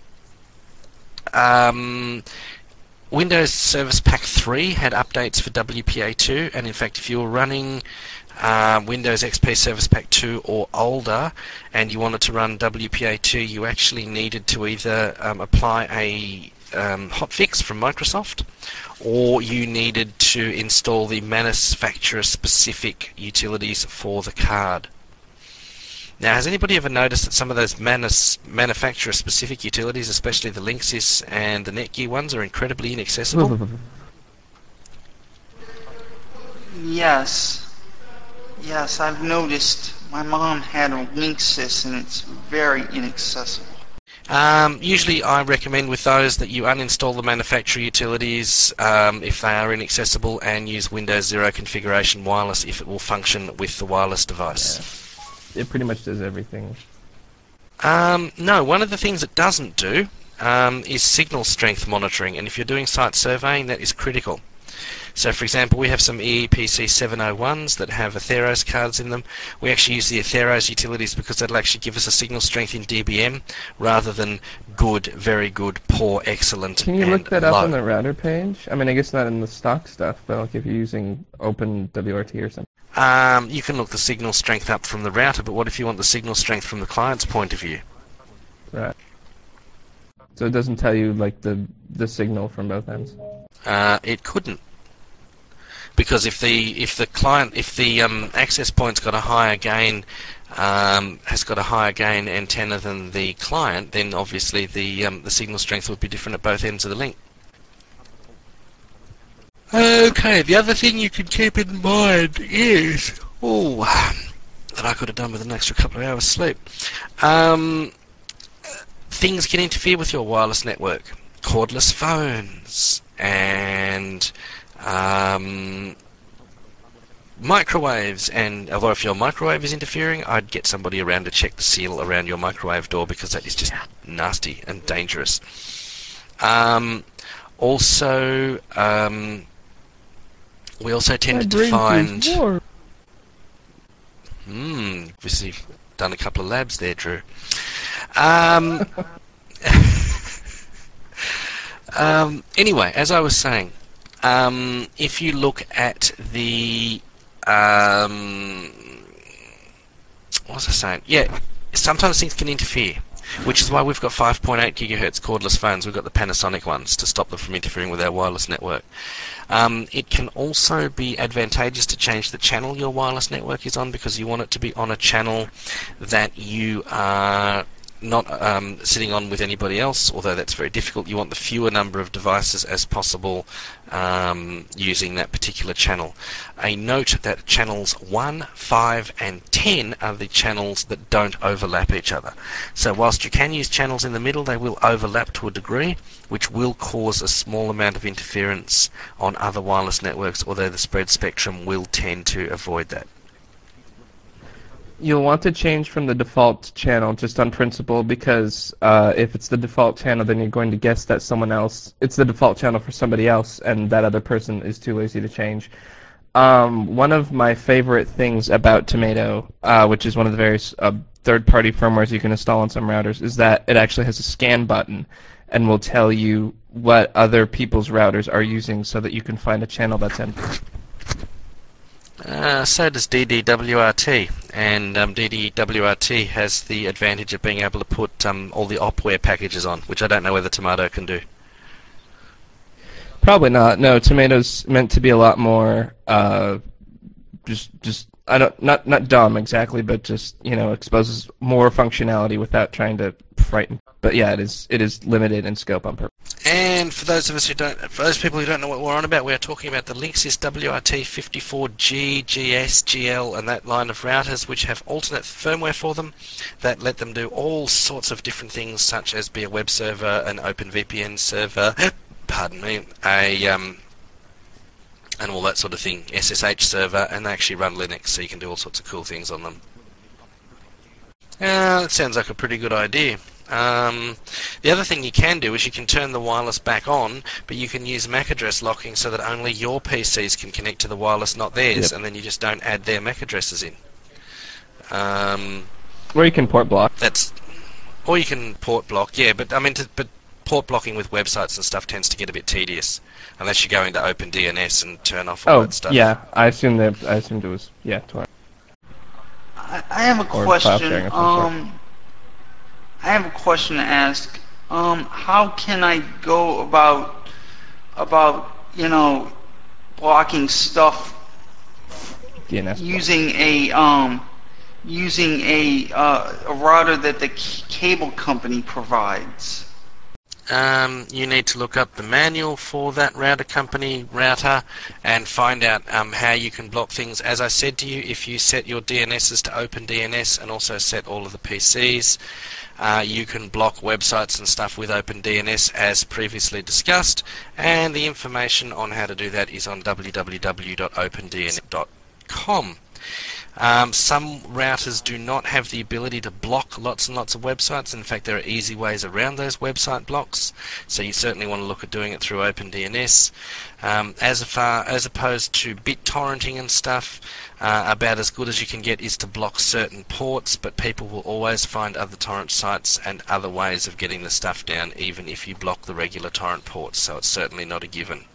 Windows Service Pack 3 had updates for WPA2, and in fact, if you were running Windows XP Service Pack 2 or older and you wanted to run WPA2, you actually needed to either apply a hotfix from Microsoft, or you needed to install the manufacturer-specific utilities for the card. Now, has anybody ever noticed that some of those manufacturer-specific utilities, especially the Linksys and the Netgear ones, are incredibly inaccessible? Yes. Yes, I've noticed. My mom had a Linksys, and it's very inaccessible. Usually I recommend with those that you uninstall the manufacturer utilities if they are inaccessible and use Windows 0 configuration wireless if it will function with the wireless device. Yeah. It pretty much does everything. No, one of the things it doesn't do is signal strength monitoring, and if you're doing site surveying, that is critical. So, for example, we have some EEPC 701s that have Atheros cards in them. We actually use the Atheros utilities because that'll actually give us a signal strength in dBm rather than good, very good, poor, excellent, Can you and look that low. up on the router page? I mean, I guess not in the stock stuff, but like if you're using OpenWRT or something. You can look the signal strength up from the router, but what if you want the signal strength from the client's point of view? Right. So it doesn't tell you like the signal from both ends. It couldn't, because if the access point's got a higher gain, has got a higher gain antenna than the client, then obviously the signal strength would be different at both ends of the link. Okay, the other thing you can keep in mind is that I could have done with an extra couple of hours sleep. Things can interfere with your wireless network. Cordless phones and microwaves, and although if your microwave is interfering, I'd get somebody around to check the seal around your microwave door because that is just nasty and dangerous. Also, we also tended to find... obviously done a couple of labs there, Drew. Anyway, as I was saying, if you look at the... what was I saying? Yeah, sometimes things can interfere, which is why we've got 5.8 gigahertz cordless phones. We've got the Panasonic ones to stop them from interfering with our wireless network. It can also be advantageous to change the channel your wireless network is on, because you want it to be on a channel that you are not sitting on with anybody else, although that's very difficult. You want the fewer number of devices as possible using that particular channel. A note that channels 1, 5 and 10 are the channels that don't overlap each other. So whilst you can use channels in the middle, they will overlap to a degree, which will cause a small amount of interference on other wireless networks, although the spread spectrum will tend to avoid that. You'll want to change from the default channel just on principle, because if it's the default channel, then you're going to guess that it's the default channel for somebody else, and that other person is too lazy to change. One of my favorite things about Tomato, which is one of the various third-party firmwares you can install on some routers, is that it actually has a scan button and will tell you what other people's routers are using so that you can find a channel that's empty. So does DDWRT, and DDWRT has the advantage of being able to put all the opware packages on, which I don't know whether Tomato can do. Probably not. No, Tomato's meant to be a lot more not dumb exactly, but just, exposes more functionality without trying to frighten. But yeah, it is limited in scope on purpose. And for those people who don't know what we're on about, we're talking about the Linksys WRT54G, GS, GL, and that line of routers, which have alternate firmware for them that let them do all sorts of different things, such as be a web server, an OpenVPN server, pardon me, and all that sort of thing, SSH server, and they actually run Linux, so you can do all sorts of cool things on them. That sounds like a pretty good idea. The other thing you can do is you can turn the wireless back on, but you can use MAC address locking so that only your PCs can connect to the wireless, not theirs, and then you just don't add their MAC addresses in. Or you can port block. Or you can port block, yeah, but but port blocking with websites and stuff tends to get a bit tedious, unless you go into OpenDNS and turn off all that stuff. Oh, yeah, I assumed it was, I have a question. I have a question to ask. How can I go about blocking stuff DNS using a router that the cable company provides? you need to look up the manual for that router company router and find out how you can block things. As I said to you, if you set your DNSs to OpenDNS and also set all of the PCs, you can block websites and stuff with OpenDNS as previously discussed, and the information on how to do that is on www.opendns.com. Some routers do not have the ability to block lots and lots of websites. In fact, there are easy ways around those website blocks, so you certainly want to look at doing it through OpenDNS. As opposed to BitTorrenting and stuff, about as good as you can get is to block certain ports, but people will always find other torrent sites and other ways of getting the stuff down, even if you block the regular torrent ports, so it's certainly not a given.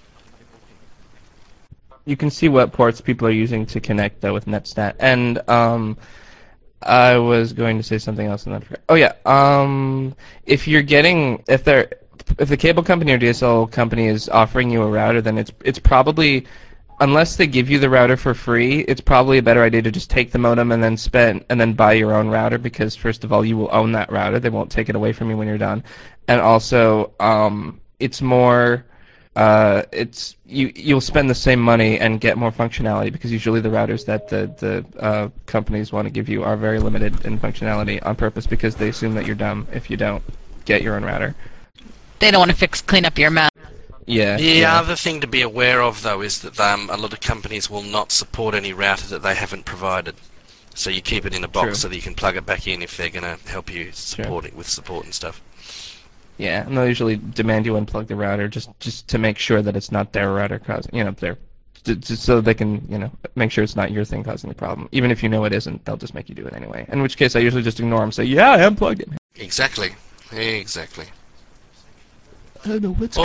You can see what ports people are using to connect, though, with Netstat. And I was going to say something else, and then I forgot. Oh yeah, if the cable company or DSL company is offering you a router, then it's probably, unless they give you the router for free, it's probably a better idea to just take the modem and then buy your own router, because first of all, you will own that router. They won't take it away from you when you're done, and also it's more. You'll spend the same money and get more functionality, because usually the routers that the companies want to give you are very limited in functionality on purpose, because they assume that you're dumb if you don't get your own router. They don't want to clean up your mess. Yeah. The other thing to be aware of, though, is that a lot of companies will not support any router that they haven't provided. So you keep it in a box so that you can plug it back in if they're going to help you support it with support and stuff. Yeah, and they'll usually demand you unplug the router just to make sure that it's not their router causing, just so they can, make sure it's not your thing causing the problem. Even if you know it isn't, they'll just make you do it anyway. In which case, I usually just ignore them, say, yeah, I unplugged it. Exactly. I don't know what's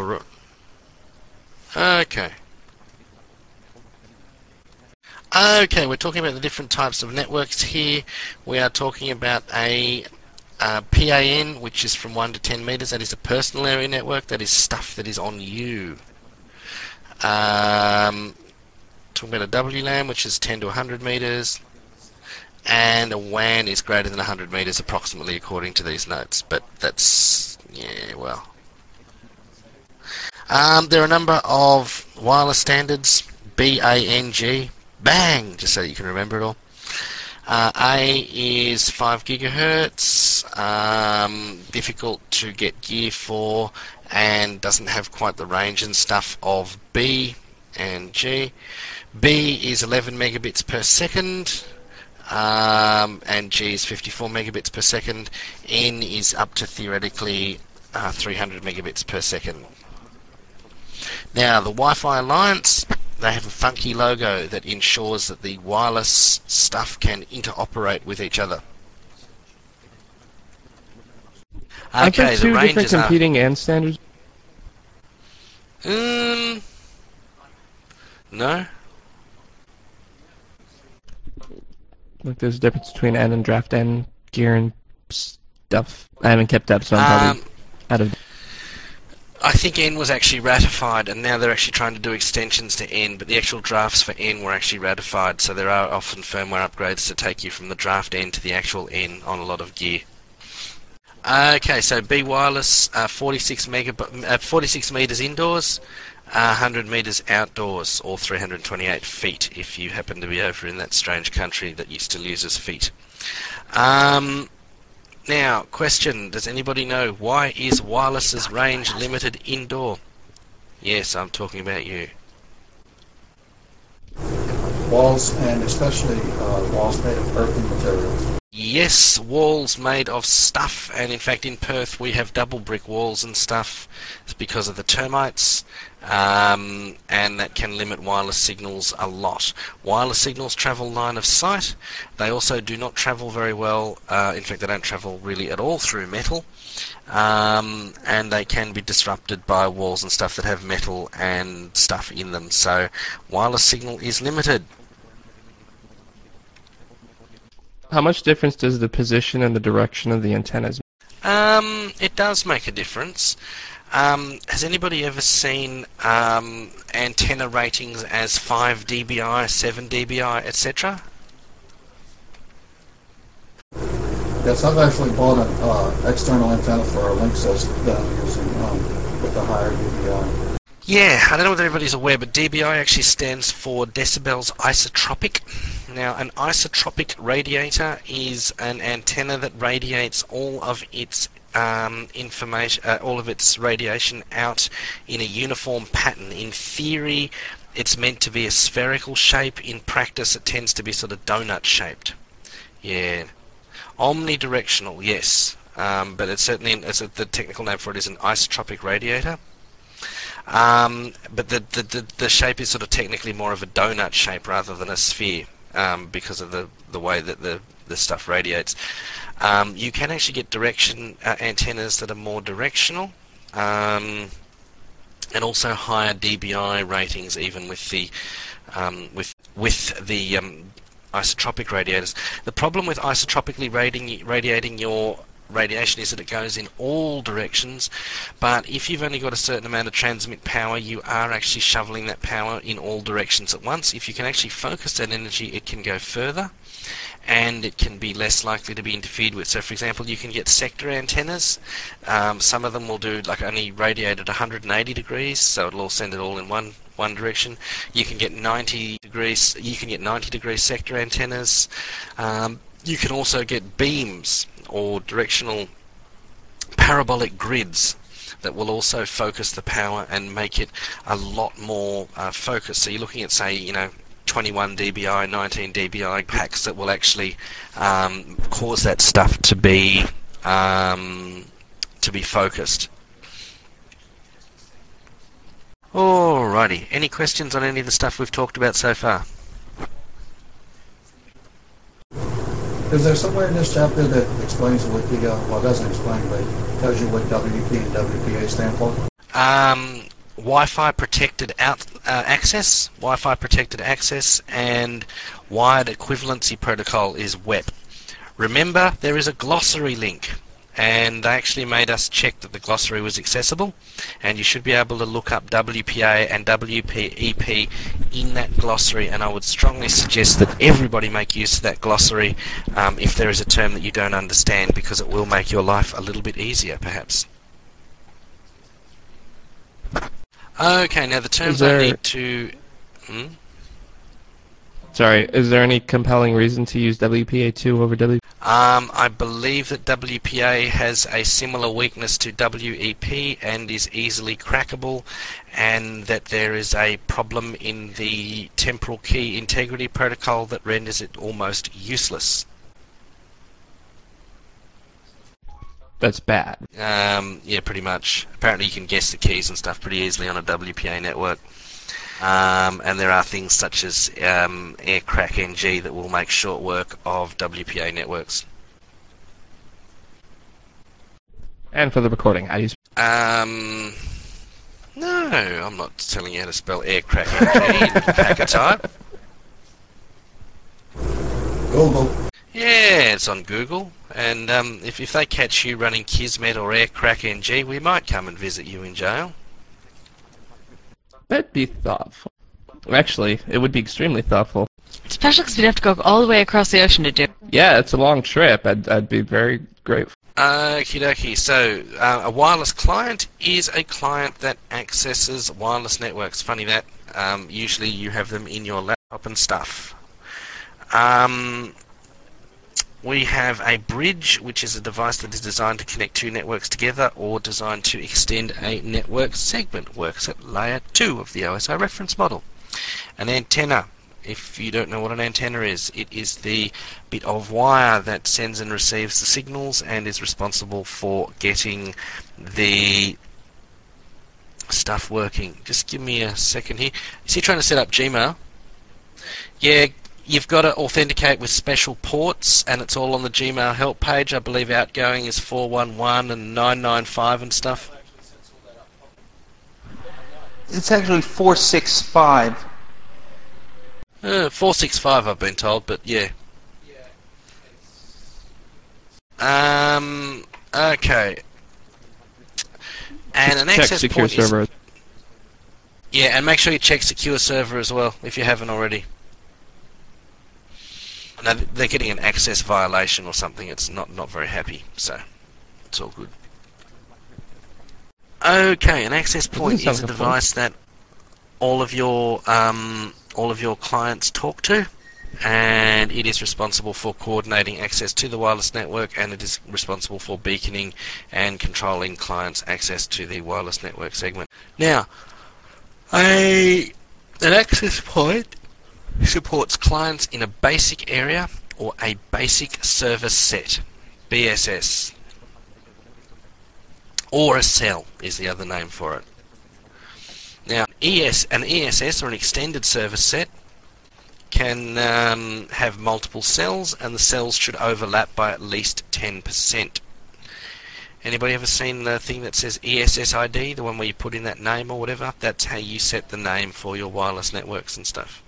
Okay. Okay, we're talking about the different types of networks here. We are talking about a PAN, which is from 1 to 10 meters. That is a personal area network. That is stuff that is on you. Talking about a WLAN, which is 10 to 100 meters. And a WAN is greater than 100 meters approximately, according to these notes. But that's, well. There are a number of wireless standards. BANG. Bang! Just so you can remember it all. A is 5 gigahertz, difficult to get gear for, and doesn't have quite the range and stuff of B and G. B is 11 megabits per second, and G is 54 megabits per second. N is up to theoretically 300 megabits per second. Now, the Wi-Fi Alliance, they have a funky logo that ensures that the wireless stuff can interoperate with each other. Aren't there two different competing AN standards? No. Like there's a difference between N and draft N gear and stuff. I haven't kept up, so I'm probably out of. I think N was actually ratified, and now they're actually trying to do extensions to N, but the actual drafts for N were actually ratified, so there are often firmware upgrades to take you from the draft N to the actual N on a lot of gear. Okay, so B wireless, 46 meters indoors, 100 meters outdoors, or 328 feet if you happen to be over in that strange country that still uses feet. Now, question, does anybody know why is wireless's range limited indoor? Yes, I'm talking about you. Walls, and especially walls made of earthen material. Yes, walls made of stuff, and in fact in Perth we have double brick walls and stuff. It's because of the termites, and that can limit wireless signals a lot. Wireless signals travel line of sight. They also do not travel very well, in fact they don't travel really at all through metal, and they can be disrupted by walls and stuff that have metal and stuff in them, so wireless signal is limited. How much difference does the position and the direction of the antennas make? It does make a difference. Has anybody ever seen antenna ratings as 5 dBi, 7 dBi, etc.? Yes, I've actually bought an external antenna for our link system that I'm using with a higher dBi. Yeah, I don't know whether everybody's aware, but dBi actually stands for decibels isotropic. Now, an isotropic radiator is an antenna that radiates all of its all of its radiation out in a uniform pattern. In theory, it's meant to be a spherical shape. In practice, it tends to be sort of donut shaped. Yeah, omnidirectional, yes, but it's certainly the technical name for it is an isotropic radiator. But the shape is sort of technically more of a donut shape rather than a sphere, because of the way that the stuff radiates. You can actually get direction antennas that are more directional, and also higher dBi ratings, even with the isotropic radiators. The problem with isotropically radiating your radiation is that it goes in all directions, but if you've only got a certain amount of transmit power, you are actually shoveling that power in all directions at once. If you can actually focus that energy, it can go further, and it can be less likely to be interfered with. So, for example, you can get sector antennas. Some of them will do like only radiate at 180 degrees, so it'll all send it all in one direction. You can get 90 degrees. You can get 90 degree sector antennas. You can also get beams or directional parabolic grids that will also focus the power and make it a lot more focused. So you're looking at, say, 21 dBi, 19 dBi packs that will actually cause that stuff to be focused. Alrighty, any questions on any of the stuff we've talked about so far? Is there somewhere in this chapter that explains what well, it doesn't explain, but it tells you what WP and WPA stand for? Wi-Fi protected access, Wi-Fi protected access, and wired equivalency protocol is WEP. Remember, there is a glossary link, and they actually made us check that the glossary was accessible, and you should be able to look up WPA and WPEP in that glossary, and I would strongly suggest that everybody make use of that glossary if there is a term that you don't understand, because it will make your life a little bit easier, perhaps. Okay, now the terms I need to... Sorry, is there any compelling reason to use WPA2 over WPA? I believe that WPA has a similar weakness to WEP and is easily crackable, and that there is a problem in the temporal key integrity protocol that renders it almost useless. That's bad. Yeah, pretty much. Apparently you can guess the keys and stuff pretty easily on a WPA network. And there are things such as AirCrackNG that will make short work of WPA networks. And for the recording, how do you... No, I'm not telling you how to spell AirCrackNG in packet type. Google. Yeah, it's on Google. And if they catch you running Kismet or AirCrackNG, we might come and visit you in jail. That'd be thoughtful. Actually, it would be extremely thoughtful. Especially because we'd have to go all the way across the ocean to do it. Yeah, it's a long trip. I'd be very grateful. Okie dokie. So, a wireless client is a client that accesses wireless networks. Funny that. Usually you have them in your laptop and stuff. We have a bridge, which is a device that is designed to connect two networks together or designed to extend a network segment. Works at layer 2 of the OSI reference model. An antenna. If you don't know what an antenna is, it is the bit of wire that sends and receives the signals and is responsible for getting the stuff working. Just give me a second here. Is he trying to set up Gmail? Yeah. You've got to authenticate with special ports, and it's all on the Gmail help page. I believe outgoing is 411 and 995 and stuff. It's actually 465. 465 I've been told, but yeah. Okay. And an access secure point server. Yeah, and make sure you check secure server as well, if you haven't already. No, they're getting an access violation or something. It's not very happy, so it's all good. Okay, an access point is a device that all of your clients talk to, and it is responsible for coordinating access to the wireless network, and it is responsible for beaconing and controlling clients' access to the wireless network segment. Now, an access point supports clients in a basic area or a basic service set, BSS, or a cell is the other name for it. Now, an ESS or an extended service set can have multiple cells, and the cells should overlap by at least 10%. Anybody ever seen the thing that says ESS ID, the one where you put in that name or whatever? That's how you set the name for your wireless networks and stuff.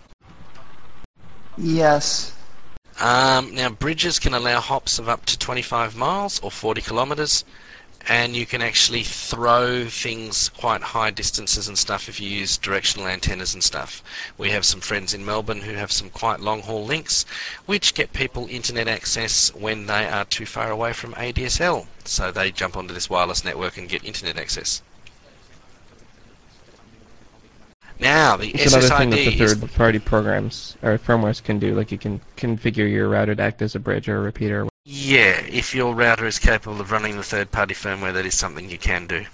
Yes. Now, bridges can allow hops of up to 25 miles or 40 kilometers, and you can actually throw things quite high distances and stuff if you use directional antennas and stuff. We have some friends in Melbourne who have some quite long-haul links, which get people internet access when they are too far away from ADSL. So they jump onto this wireless network and get internet access. Now, the it's SSID another thing that the third-party programs or firmwares can do, like you can configure your router to act as a bridge or a repeater. Yeah, if your router is capable of running the third-party firmware, that is something you can do.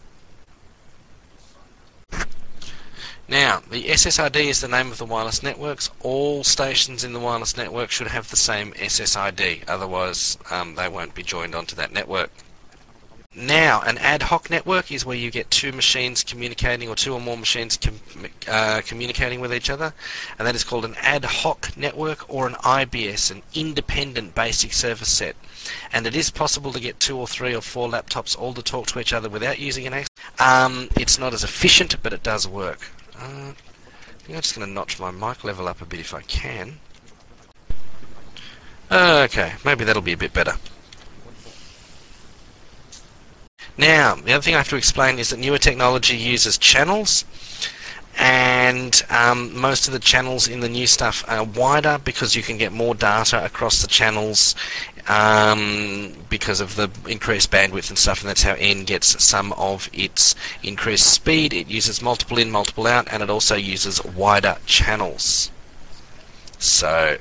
Now, the SSID is the name of the wireless networks. All stations in the wireless network should have the same SSID, otherwise they won't be joined onto that network. Now, an ad hoc network is where you get two machines communicating, or two or more machines communicating with each other, and that is called an ad hoc network, or an IBS, an independent basic service set. And it is possible to get 2 or 3 or 4 laptops all to talk to each other without using an access. It's not as efficient, but it does work. I think I'm just going to notch my mic level up a bit if I can. Okay, maybe that'll be a bit better. Now, the other thing I have to explain is that newer technology uses channels, and most of the channels in the new stuff are wider because you can get more data across the channels because of the increased bandwidth and stuff, and that's how N gets some of its increased speed. It uses multiple in, multiple out, and it also uses wider channels. So,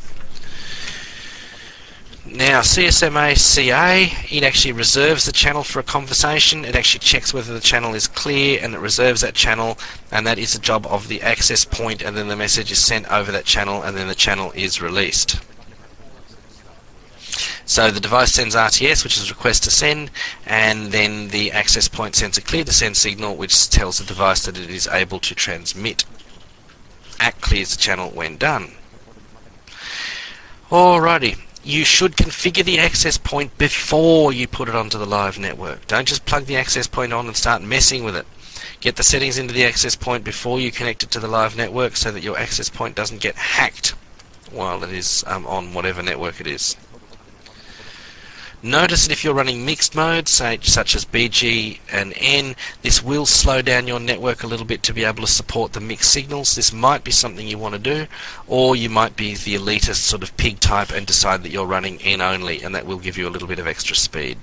now, CSMA-CA, it actually reserves the channel for a conversation. It actually checks whether the channel is clear, and it reserves that channel, and that is the job of the access point, and then the message is sent over that channel, and then the channel is released. So the device sends RTS, which is request to send, and then the access point sends a clear to send signal, which tells the device that it is able to transmit. ACK clears the channel when done. Alrighty. You should configure the access point before you put it onto the live network. Don't just plug the access point on and start messing with it. Get the settings into the access point before you connect it to the live network so that your access point doesn't get hacked while it is on whatever network it is. Notice that if you're running mixed modes, such as BG and N, this will slow down your network a little bit to be able to support the mixed signals. This might be something you want to do, or you might be the elitist sort of pig type and decide that you're running N only, and that will give you a little bit of extra speed.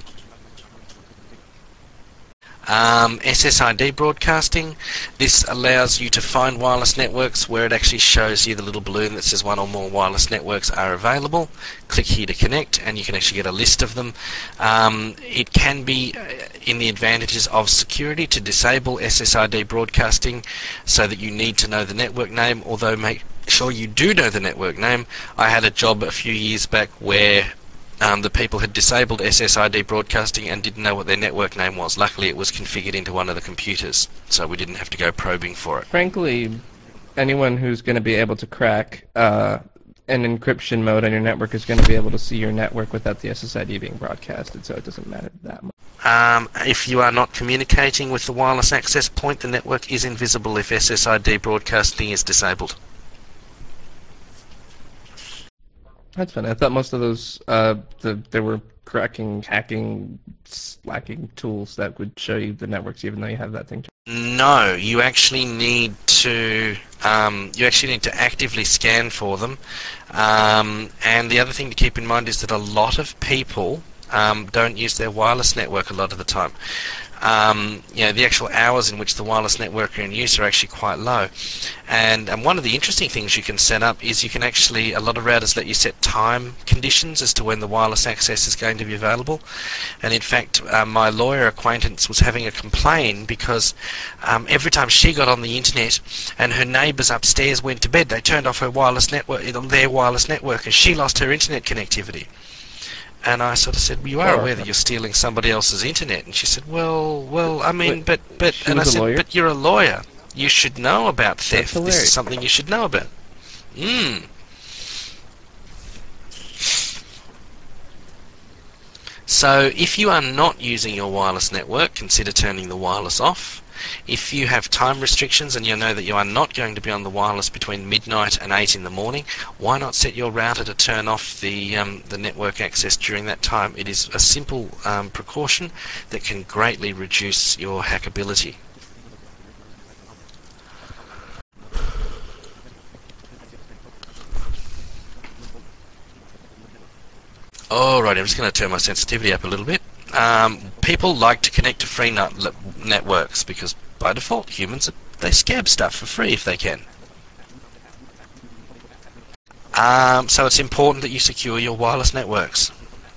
SSID broadcasting. This allows you to find wireless networks where it actually shows you the little balloon that says one or more wireless networks are available. Click here to connect, and you can actually get a list of them. It can be in the advantages of security to disable SSID broadcasting so that you need to know the network name, although make sure you do know the network name. I had a job a few years back where the people had disabled SSID broadcasting and didn't know what their network name was. Luckily, it was configured into one of the computers, so we didn't have to go probing for it. Frankly, anyone who's going to be able to crack an encryption mode on your network is going to be able to see your network without the SSID being broadcasted, so it doesn't matter that much. If you are not communicating with the wireless access point, the network is invisible if SSID broadcasting is disabled. That's fine. I thought most of those, there were cracking, hacking, slacking tools that would show you the networks even though you have that thing. No, you actually need to actively scan for them. And the other thing to keep in mind is that a lot of people don't use their wireless network a lot of the time. The actual hours in which the wireless network are in use are actually quite low. And one of the interesting things you can set up is you can actually, a lot of routers let you set time conditions as to when the wireless access is going to be available. And in fact, my lawyer acquaintance was having a complaint because every time she got on the internet and her neighbours upstairs went to bed, they turned off her wireless network, their wireless network, and she lost her internet connectivity. And I sort of said, well, you are aware that you're stealing somebody else's internet? And she said, well, I mean, but, and I said, but you're a lawyer. You should know about theft. This is something you should know about. So if you are not using your wireless network, consider turning the wireless off. If you have time restrictions and you know that you are not going to be on the wireless between midnight and 8 in the morning, why not set your router to turn off the network access during that time? It is a simple precaution that can greatly reduce your hackability. Alright, I'm just going to turn my sensitivity up a little bit. People like to connect to free networks because by default humans, they scab stuff for free if they can. So it's important that you secure your wireless networks.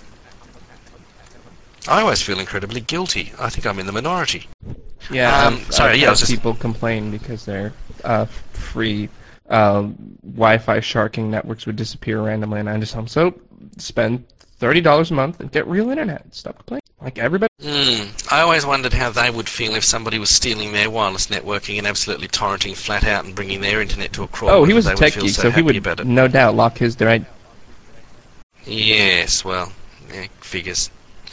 I always feel incredibly guilty. I think I'm in the minority. Yeah, people complain because their free Wi-Fi sharking networks would disappear randomly, and I just tell them, so spend $30 a month and get real internet. Stop complaining. Like everybody. I always wondered how they would feel if somebody was stealing their wireless networking and absolutely torrenting flat out and bringing their internet to a crawl. Oh, he was a tech geek, so he would no doubt lock his direct. Yes, well, yeah, figures.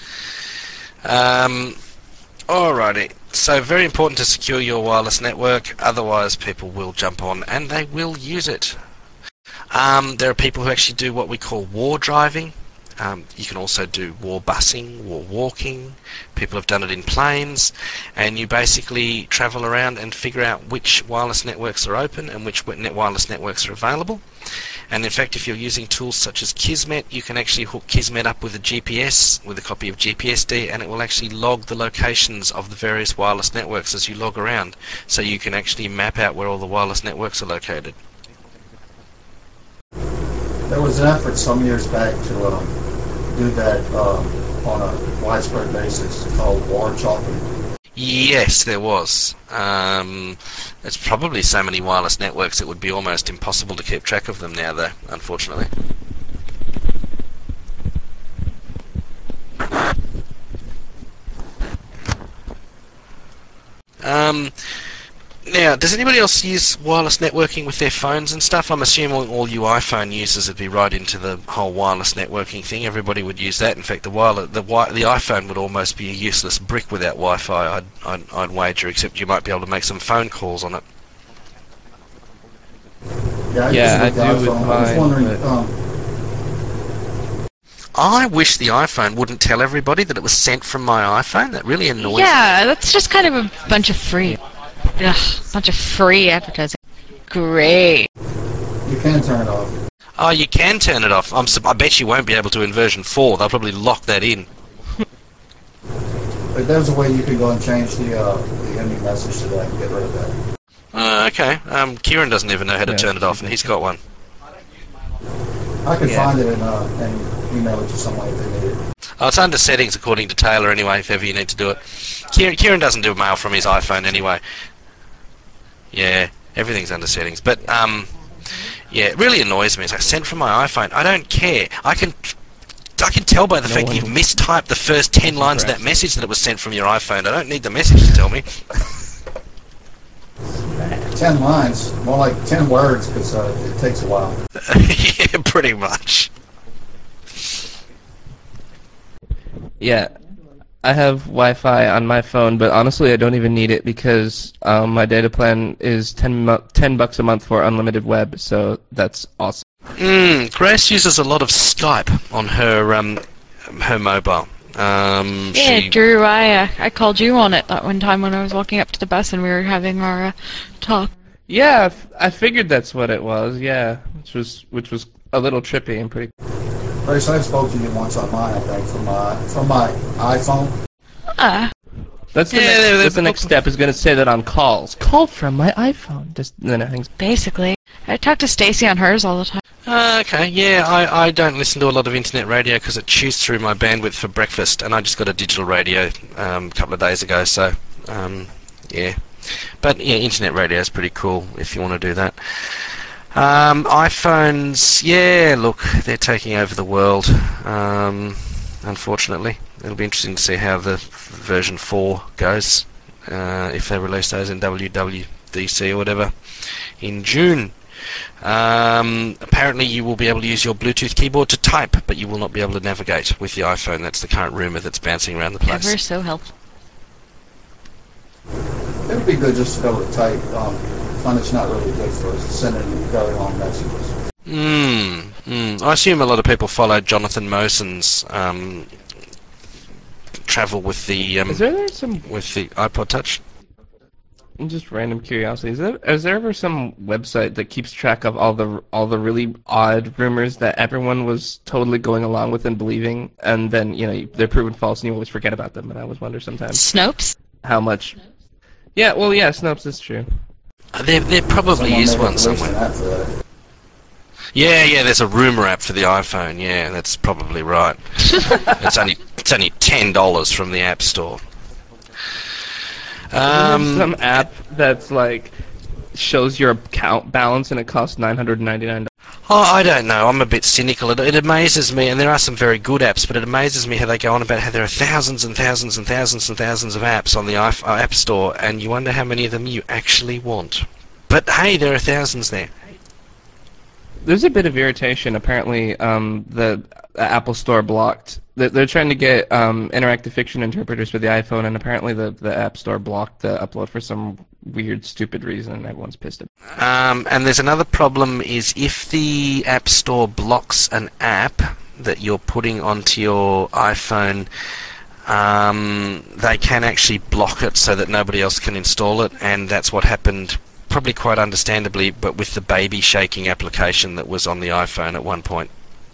Alrighty. So very important to secure your wireless network, otherwise people will jump on and they will use it. There are people who actually do what we call war driving. You can also do war busing, war walking. People have done it in planes, and you basically travel around and figure out which wireless networks are open and which wireless networks are available. And in fact, if you're using tools such as Kismet, you can actually hook Kismet up with a GPS, with a copy of GPSD, and it will actually log the locations of the various wireless networks as you log around, so you can actually map out where all the wireless networks are located. There was an effort some years back to do that on a widespread basis called war chalking. Yes, there was. There's probably so many wireless networks it would be almost impossible to keep track of them now, though, unfortunately. Now, does anybody else use wireless networking with their phones and stuff? I'm assuming all you iPhone users would be right into the whole wireless networking thing. Everybody would use that. In fact, the iPhone would almost be a useless brick without Wi-Fi, I'd wager, except you might be able to make some phone calls on it. Yeah, I do with mine. I was wondering, I wish the iPhone wouldn't tell everybody that it was sent from my iPhone. That really annoys me. Yeah, that's just kind of a bunch of free. Bunch of free advertising. Great. You can turn it off. Oh, you can turn it off. I bet you won't be able to in version 4. They'll probably lock that in. But there's a way you can go and change the ending message to that and get rid of that. Okay. Kieran doesn't even know how to turn it off, and he's got one. I can find it and email it to someone if they need it. Oh, it's under settings according to Taylor anyway, if ever you need to do it. Kieran doesn't do mail from his iPhone anyway. Yeah, everything's under settings. But, yeah, it really annoys me. It's like, sent from my iPhone. I don't care. I can tell by the fact that you've mistyped the first 10 lines of that message that it was sent from your iPhone. I don't need the message to tell me. 10 lines, more like 10 words, because it takes a while. Yeah, pretty much. Yeah, I have Wi-Fi on my phone, but honestly, I don't even need it because my data plan is $10 a month for unlimited web, so that's awesome. Grace uses a lot of Skype on her mobile. Yeah, Drew, I called you on it that one time when I was walking up to the bus and we were having our talk. Yeah, I figured that's what it was. Yeah, which was a little trippy and pretty. Grace, I've spoken to you once on my from my iPhone. That's the next step is going to say that on calls. Call from my iPhone. Then it hangs. Basically, I talk to Stacy on hers all the time. Okay, yeah, I don't listen to a lot of internet radio because it chews through my bandwidth for breakfast, and I just got a digital radio a couple of days ago, so, yeah. But, yeah, internet radio is pretty cool if you want to do that. iPhones, yeah, look, they're taking over the world, unfortunately. It'll be interesting to see how the version 4 goes, if they release those in WWDC or whatever in June. Apparently you will be able to use your Bluetooth keyboard to type, but you will not be able to navigate with the iPhone. That's the current rumour that's bouncing around the place. Ever so helpful. It would be good just to be able to type. Find it's not really good for sending very long messages. I assume a lot of people follow Jonathan Moson's travel with the with the iPod Touch. Just random curiosity. Is there ever some website that keeps track of all the really odd rumors that everyone was totally going along with and believing, and then they're proven false and you always forget about them? And I always wonder sometimes. Snopes? How much? Yeah, well, yeah, Snopes is true. There probably is one somewhere. Yeah, there's a rumor app for the iPhone. Yeah, that's probably right. It's only $10 from the App Store. Some app that's like shows your account balance and it costs $999. Oh, I don't know. I'm a bit cynical. It amazes me, and there are some very good apps, but it amazes me how they go on about how there are thousands and thousands and thousands and thousands of apps on the App Store, and you wonder how many of them you actually want. But hey, there are thousands there. There's a bit of irritation. Apparently, the Apple Store blocked. They're trying to get interactive fiction interpreters for the iPhone, and apparently the App Store blocked the upload for some weird, stupid reason, and everyone's pissed at it. And there's another problem is if the App Store blocks an app that you're putting onto your iPhone, they can actually block it so that nobody else can install it, and that's what happened, probably quite understandably, but with the baby shaking application that was on the iPhone at one point.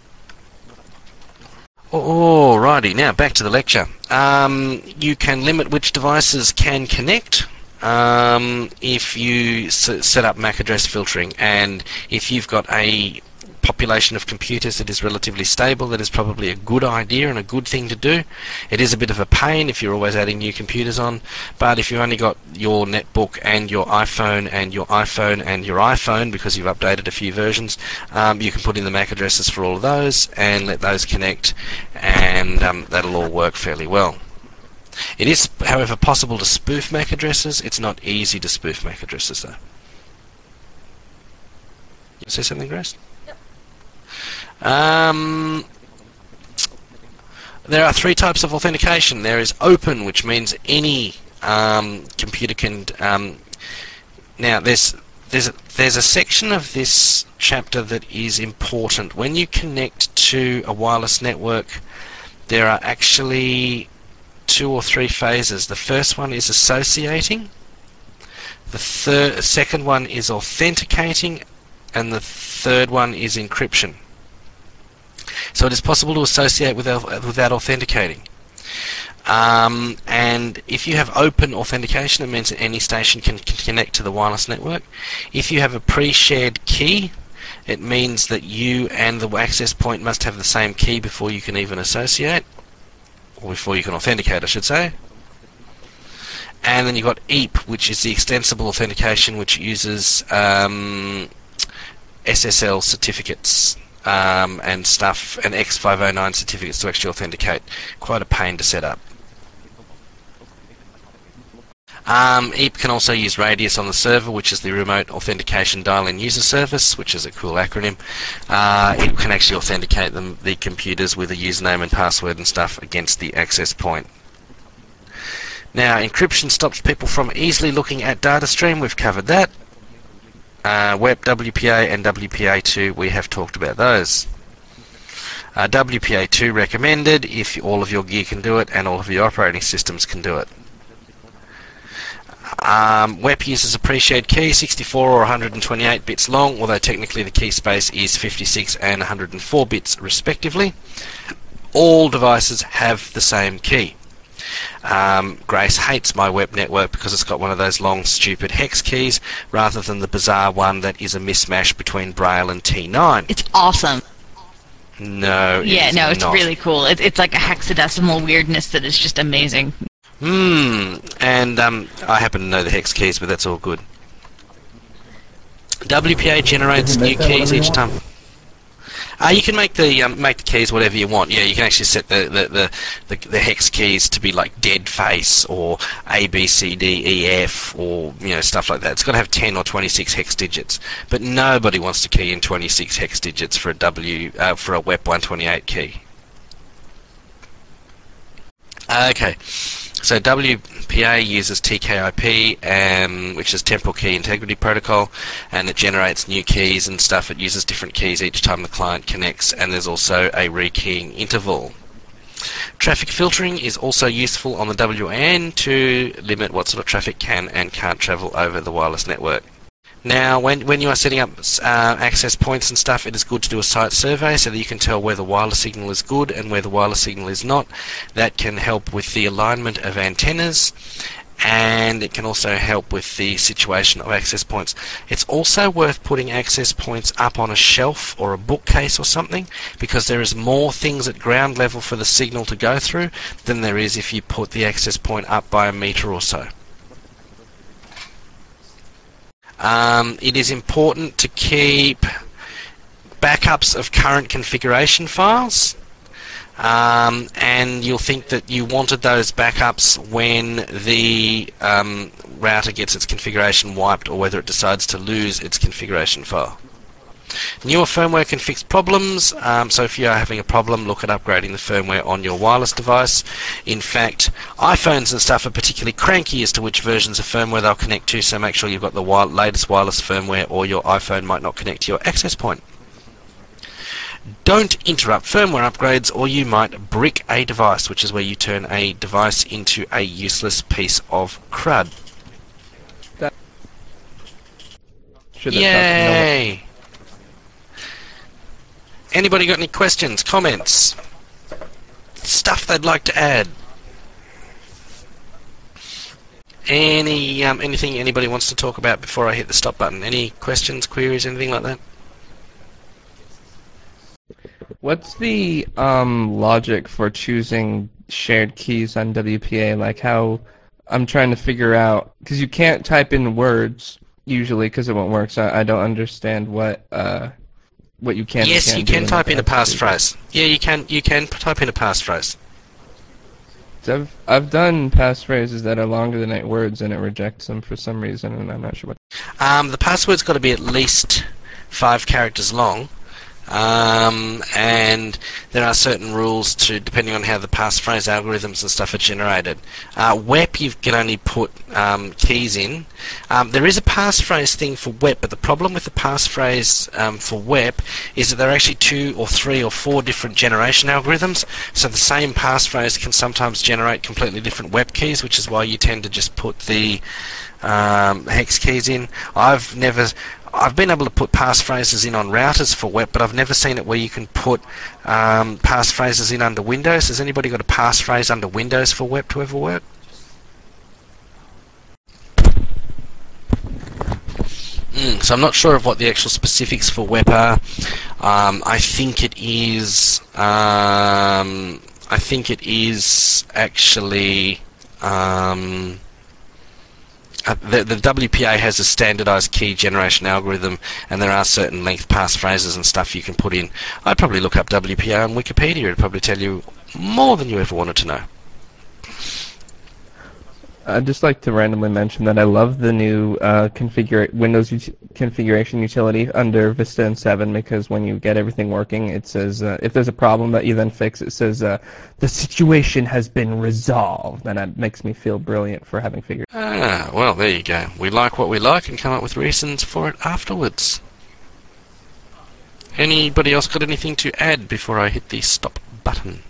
Alrighty, now back to the lecture. You can limit which devices can connect if you set up MAC address filtering, and if you've got a population of computers that is relatively stable, that is probably a good idea and a good thing to do. It is a bit of a pain if you're always adding new computers on, but if you've only got your netbook and your iPhone and your iPhone and your iPhone because you've updated a few versions, you can put in the MAC addresses for all of those and let those connect, and that'll all work fairly well. It is, however, possible to spoof MAC addresses. It's not easy to spoof MAC addresses, though. You say something, Grace? There are three types of authentication. There is open, which means any computer can. Now, there's a section of this chapter that is important. When you connect to a wireless network, there are actually 2 or 3 phases. The first one is associating. The second one is authenticating, and the third one is encryption. So it is possible to associate without authenticating. And if you have open authentication, it means that any station can connect to the wireless network. If you have a pre-shared key, it means that you and the access point must have the same key before you can even associate, or before you can authenticate, I should say. And then you've got EAP, which is the extensible authentication, which uses SSL certificates and stuff, and X509 certificates to actually authenticate. Quite a pain to set up. EAP can also use Radius on the server, which is the Remote Authentication Dial-In User Service, which is a cool acronym. It can actually authenticate the computers with a username and password and stuff against the access point. Now, encryption stops people from easily looking at data stream. We've covered that. WEP, WPA, and WPA2, we have talked about those. WPA2 recommended if all of your gear can do it and all of your operating systems can do it. WEP uses a pre-shared key, 64 or 128 bits long, although technically the key space is 56 and 104 bits respectively. All devices have the same key. Grace hates my WEP network because it's got one of those long stupid hex keys rather than the bizarre one that is a mismatch between Braille and T9. It's awesome. No, it's not. Really cool. It's like a hexadecimal weirdness that is just amazing. And I happen to know the hex keys, but that's all good. WPA generates new keys each time. You can make the keys whatever you want. Yeah, you can actually set the hex keys to be like dead face or A, B, C, D, E, F, or stuff like that. It's got to have 10 or 26 hex digits, but nobody wants to key in 26 hex digits for a for a WEP 128 key. Okay. So WPA uses TKIP, which is Temporal Key Integrity Protocol, and it generates new keys and stuff. It uses different keys each time the client connects, and there's also a rekeying interval. Traffic filtering is also useful on the WAN to limit what sort of traffic can and can't travel over the wireless network. Now, when you are setting up access points and stuff, it is good to do a site survey so that you can tell where the wireless signal is good and where the wireless signal is not. That can help with the alignment of antennas, and it can also help with the situation of access points. It's also worth putting access points up on a shelf or a bookcase or something, because there is more things at ground level for the signal to go through than there is if you put the access point up by a meter or so. It is important to keep backups of current configuration files, and you'll think that you wanted those backups when the router gets its configuration wiped or whether it decides to lose its configuration file. Newer firmware can fix problems, so if you are having a problem, look at upgrading the firmware on your wireless device. In fact, iPhones and stuff are particularly cranky as to which versions of firmware they'll connect to, so make sure you've got the latest wireless firmware, or your iPhone might not connect to your access point. Don't interrupt firmware upgrades, or you might brick a device, which is where you turn a device into a useless piece of crud. Yay! Anybody got any questions, comments, stuff they'd like to add? Anything anybody wants to talk about before I hit the stop button? Any questions, queries, anything like that? What's the logic for choosing shared keys on WPA? Like how I'm trying to figure out, because you can't type in words usually because it won't work. So I don't understand what you can. Yes, you can type in a passphrase. Yeah, you can type in a passphrase. So I've done passphrases that are longer than 8 words, and it rejects them for some reason, and I'm not sure what. The password's got to be at least 5 characters long. And there are certain rules to, depending on how the passphrase algorithms and stuff are generated. WEP, you can only put keys in. There is a passphrase thing for WEP, but the problem with the passphrase for WEP is that there are actually 2 or 3 or 4 different generation algorithms, so the same passphrase can sometimes generate completely different WEP keys, which is why you tend to just put the hex keys in. I've been able to put passphrases in on routers for WEP, but I've never seen it where you can put passphrases in under Windows. Has anybody got a passphrase under Windows for WEP to ever work? So I'm not sure of what the actual specifics for WEP are. I think it is actually. The WPA has a standardized key generation algorithm, and there are certain length passphrases and stuff you can put in. I'd probably look up WPA on Wikipedia. It'd probably tell you more than you ever wanted to know. I'd just like to randomly mention that I love the new Windows configuration utility under Vista and 7, because when you get everything working, it says if there's a problem that you then fix, it says the situation has been resolved, and that makes me feel brilliant for having figured. Well, there you go. We like what we like and come up with reasons for it afterwards. Anybody else got anything to add before I hit the stop button?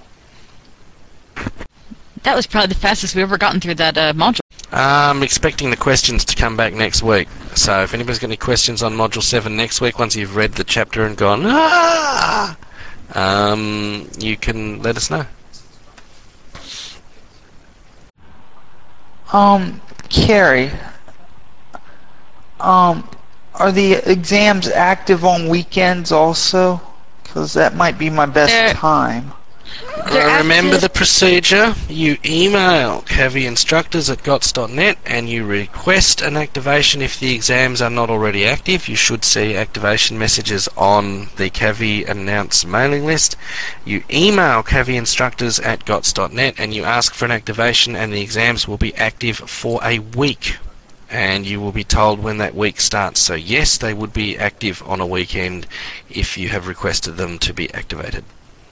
That was probably the fastest we've ever gotten through that module. I'm expecting the questions to come back next week. So if anybody's got any questions on Module 7 next week, once you've read the chapter and gone, you can let us know. Carrie, are the exams active on weekends also? Because that might be my best time. Remember the procedure. You email CAVI instructors at GOTS.net and you request an activation if the exams are not already active. You should see activation messages on the CAVI Announce mailing list. You email CAVI instructors at GOTS.net and you ask for an activation, and the exams will be active for a week. And you will be told when that week starts. So yes, they would be active on a weekend if you have requested them to be activated.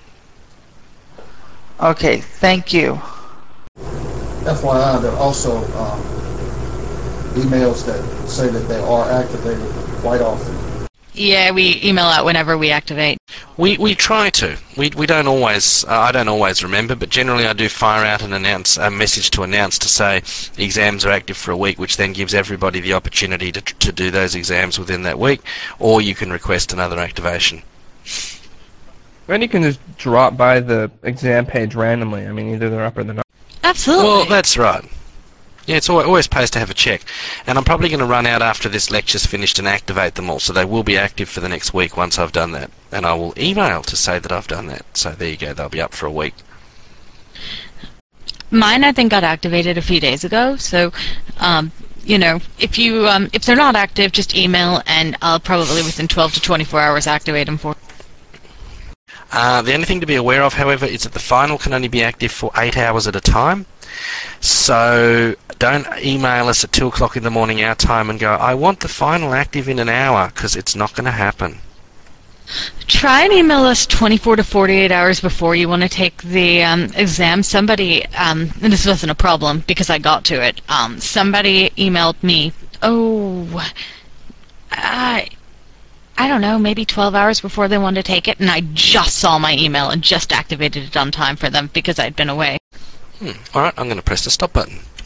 Okay, thank you. FYI, there are also emails that say that they are activated quite often. Yeah, we email out whenever we activate. We try to. We don't always. I don't always remember, but generally I do fire out a message to announce to say the exams are active for a week, which then gives everybody the opportunity to do those exams within that week, or you can request another activation. And you can just drop by the exam page randomly. I mean, either they're up or they're not. Absolutely. Well, that's right. Yeah, it's always pays to have a check. And I'm probably going to run out after this lecture's finished and activate them all, so they will be active for the next week once I've done that. And I will email to say that I've done that. So there you go, they'll be up for a week. Mine, I think, got activated a few days ago, so, if they're not active, just email, and I'll probably within 12 to 24 hours activate them for. The only thing to be aware of, however, is that the final can only be active for 8 hours at a time. So don't email us at 2 o'clock in the morning our time and go, I want the final active in an hour, because it's not going to happen. Try and email us 24 to 48 hours before you want to take the exam. Somebody, and this wasn't a problem because I got to it, somebody emailed me, I don't know, maybe 12 hours before they wanted to take it, and I just saw my email and just activated it on time for them because I'd been away. Alright, I'm going to press the stop button.